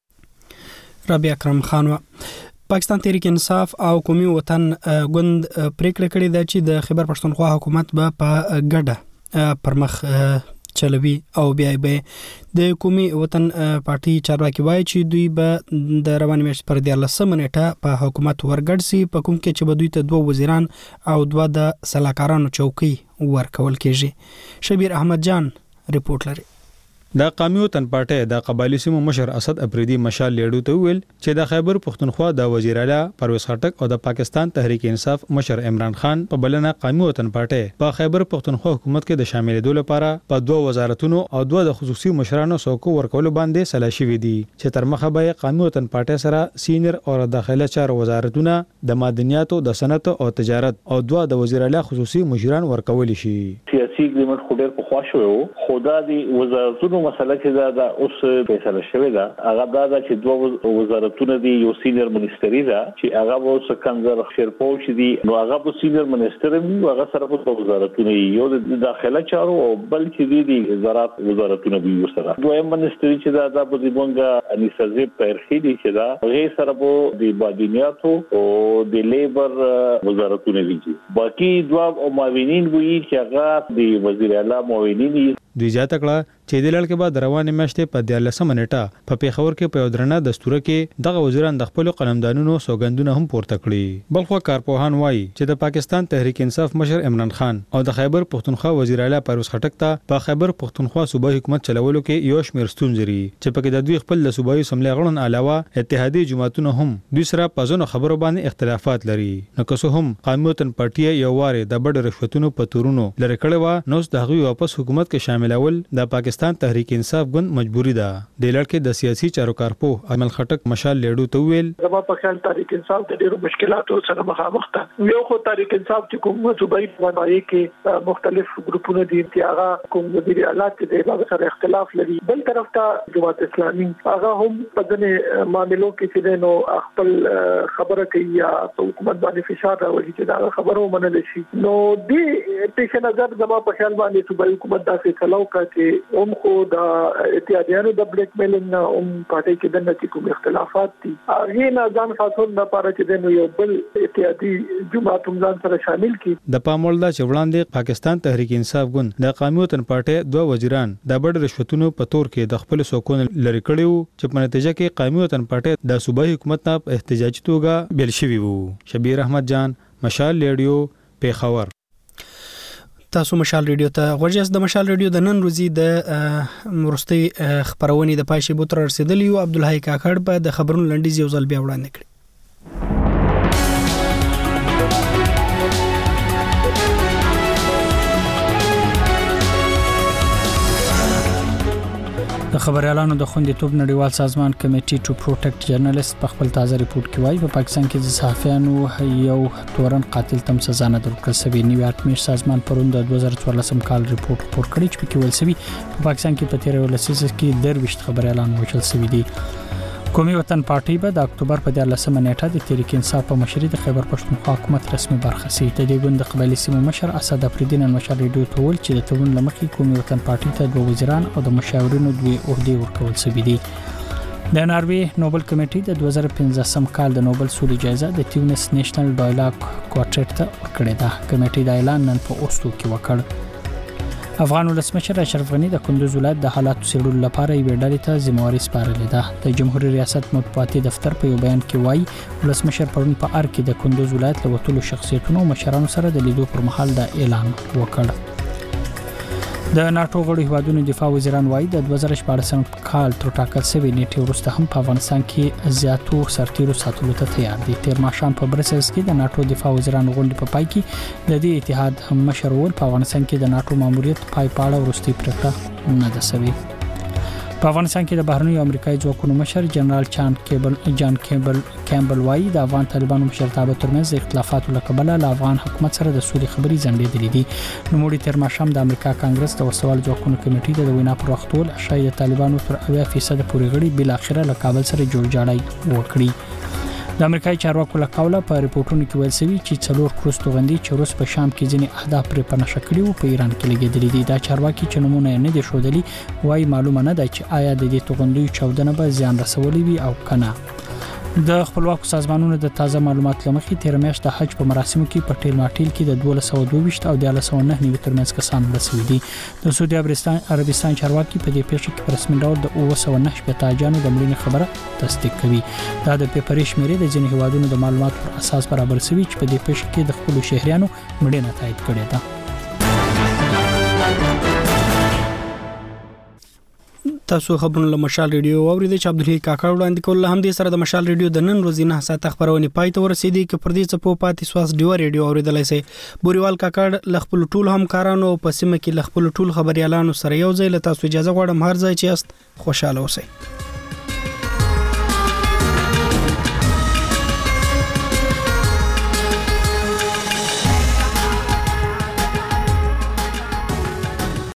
رابعه اکرم خان پاکستان تحریک انصاف او قومي وطن ګوند پریکړه کړې ده چې د خیبر پښتونخوا حکومت به په ګډه پرمخ چلوي او بیا به د قومي وطن پارټي چارواکي وایي چې دوی به د روان میاشتې پر 13 نیټه په حکومت ورګډ سي په کوم کې چې به دوی ته 2 وزیران او 2 د سلاکارانو چوکۍ ورکول کېږي شبیر احمد جان ریپورت لري د قومي وطن پارټي د قبایلی سیمو مشر اسد افریدي مشال لیډو ته ویل چې د خیبر پښتونخوا د وزیر اعلی پرویز خټک او د پاکستان تحریک انصاف مشر عمران خان په بلنه قومي وطن پارټي په خیبر پښتونخوا حکومت کې د شاملېدو لپاره په 2 وزارتونو او 2 د خصوصي مشرانو څوکو ورکول باندې سلا شوې دي چې تر مخه به قومي وطن پارټي سره سینیئر او داخله چارو وزارتونه د معدنیاتو د صنعت او تجارت او 2 د وزیر اعلی خصوصي مشران ورکول شي سیاسي اګریمنت خو ډېر په خوښ وو خدا دی وزارتونو مسله چې دا اوس فیصله شوې ده هغه دا چې 2 وزارتونه دي یو سینیئر منیسټری ده چې هغه وو سکندر شیرپو چې دي نو هغه په سینیئر منیسټر وي هغه سره په وزارتونه یو د داخله چارو او بل چې دي زراعت وزارتونه وي سره دویم منیسټری چې دا په دیمونګه انیسازي پرخي دي چې دا هغه سره په د بادینیاتو او د لیبر وزارتونه وي باقي 2 معاونین وي چې هغه د وزیر اعلی معاونین دوی زیاته کړه چې د لړ کې بعد روانه میاشتې په 13 نیټه په پیښور کې په درنه دستور کې دغه وزیران د خپل قلمدانونو سوګندونه هم پورته کړي بلخو کارپوهان وایي چې د پاکستان تحریک انصاف مشر عمران خان او د خیبر پښتونخوا وزیر اعلی پرویز خټک ته په خیبر پښتونخوا صوبایي حکومت چلولو کې یو شمېر ستونزې لري چې پکې د دوی خپل د صوبایي سملې غړن علاوه اتحادیه جماعتونو هم دوی سره په ځینو خبرو باندې اختلافات لري نو که څه هم قومي وطن پارټي یو واره د بډ رشوتونو په تورونو لری کړي و نو د هغوی واپس حکومت کې شاملول د پاکستان تحریک انصاف ګوند مجبوری ده د لړ کې د سیاسي چارو کارپوه امل خټک مشال لیډو ته ویل زما په خیال تحریک انصاف د ډیرو مشکلاتو سره مخامخ ده یو خو تحریک انصاف چې کوم صوبایي ځوانای کې مختلف ګروپونه دي چې هغه کوم وزیر اعلی چې د سره اختلاف لري بل طرف ته جماعت اسلامي هغه هم په ځینې معاملو کې چې نو خپل خبره کوي یا حکومت باندې فشار راوړي چې دا خبرو منل شي نو دې پیش نظر زما په خیال باندې صوبایي حکومت دا فیصله وکړه چې هم خو د اتحادیانو د بلیک میلینګ نه هم پاتې کېدل چې کوم اختلافات دي هغه نه ځان خاصون نه پاره چې نو یو بل اتحادی جماعت هم ځان سره شامل کړي د پامولدا چې وړاندې پاکستان تحریک انصاف ګوند د قومي وطن پارټي 2 وزیران د بډ رشوتونو په تور کې د خپل سوکون لری کړیو چې په نتیجه کې قومي وطن پارټي د صوبایي حکومت نه احتجاجي توګه بیل شوی وو شبیر احمد جان مشال لیډیو پیښور تاسو مشال ریډیو ته غوږی د مشال ریډیو د نن ورځې د مرستي خبرونه د پایشي بوتر رسیدلی او عبدالحی کاکړ په د خبرونو لنډیز یو ځل بیا وړاندې کړ د خبريالانو د خوندیتوب نړیوال سازمان کمیټي ټو پروټیکټ جرنالست په خپل تازه ریپورت کې وایي په پاکستان کې د صحافیانو یو تورن قاتل تم سزا نه درکړل شوی نیویارک میش سازمان پرون د 2014 کال ریپورت خپور کړی چې پکې ویل شوی په پاکستان کې په 13 ولسیزه کې 23 خبريالان وژل شوی دي قومي وطن پارټي به د اکتوبر په 13 نیټه د تحریک انصاف په مشرۍ د خیبر پښتونخوا حکومت رسمي برخه سي د دې ګوند قبایلی سیمو مشر اسد افریدي نن مشال ریډیو ته ویل چې د تړون لمخې قومي وطن پارټي ته 2 وزیران او د مشاورینو 2 عہدې ورکول شوي دي د ناروی نوبل کمیټي د 2015 کال د نوبل سولې جایزه د ټیونس نېشنل ډایلاګ کوارټټ ته ورکړې ده کمیټي د اعلان نن په اوستو کې وکړ افغان ولسمشر اشرف غنی د کندوز ولایت د حالاتو څېړلو لپاره یو ډلې ته ذمہواري سپارلې ده د جمهوریت ریاست مطبوعاتي دفتر په یو بیان کې وایي ولسمشر پرون په ار کې د کندوز ولایت له وټولو شخصیتونو او مشرانو سره د لیدو پر مهال د اعلان وکړ د ناتو غړو هیوادونو دفاع وزیران وایي د 2014 کال تر ټاکل شوی نیټه وروسته هم په افغانستان کې زیاتو سرتیرو ساتلو ته تیار دي. تیر ماښام په برسلز کې د ناتو دفاع وزیران غونډې په پای کې د دې اتحاد مشر ول په افغانستان کې د ناتو ماموریت پای پاړه ورستي پریکړه نه ده شوې. په افغانستان کې د بهرنیو امریکایي ځواکونو مشر جنرال جان کیمبل وایي د افغان طالبانو مشرتابه ترمنځ اختلافاتو له کبله له افغان حکومت سره د سولې خبرې ځنډېدلې دي. نوموړي تیر ماښام د امریکا کانګرس د وسوال ځواکونو کمیټې د وینا پر وخت ول شاید د طالبانو تر 80% پورې غړي بل اخره له کابل سره جوړجاړی وکړي. د امریکایي چارواکو له قوله په ریپورتونو کې ویل شوی چې 4 کروز توغندي چې روس په شام کې ځینې اهداف پر پنځه کړي وو په ایران کې لګیدلې دي. دا چارواکي چې نمونه نه دي شودلي وایي معلومه نه ده چې آیا د دې توغندي چاودنه به زیان رسولي وي او کنه. د خپلواکو سازمانونو د تازه معلومات لمخې تیر میاشت د حج په مراسمو کې په ټیل ماټیل کې د 1222 او 1909 ترمنځ کسان رسېدلي دي. د سعودي عربستان چارواکي په دې پیښه کې په رسمي ډول د 909 تاجانو د مړینې خبره تصدیق کوي. دا د پیپرې شمیرې د ځینې هیوادونو د معلوماتو پر اساس برابر شوي چې په دې پیښه کې د خپل شهريانو مړینه تایید کړې ده. تاسو خبرونه له مشال ریډیو اوریدئ چې عبدالحی کاکړ وړاندې کول. هم دې سره د مشال ریډیو د نن ورځې 9 ساعته خبرونه پای ته ورسېدي چې پر دې څه پاتې سواس ډیو ریډیو اوریدلای شي. بوريوال کاکړ ل خپل ټول همکارانو په سیمه کې ل خپل ټول خبريالانو سره یو ځای له تاسو اجازه غواړم هر ځای چې است خوشاله اوسئ.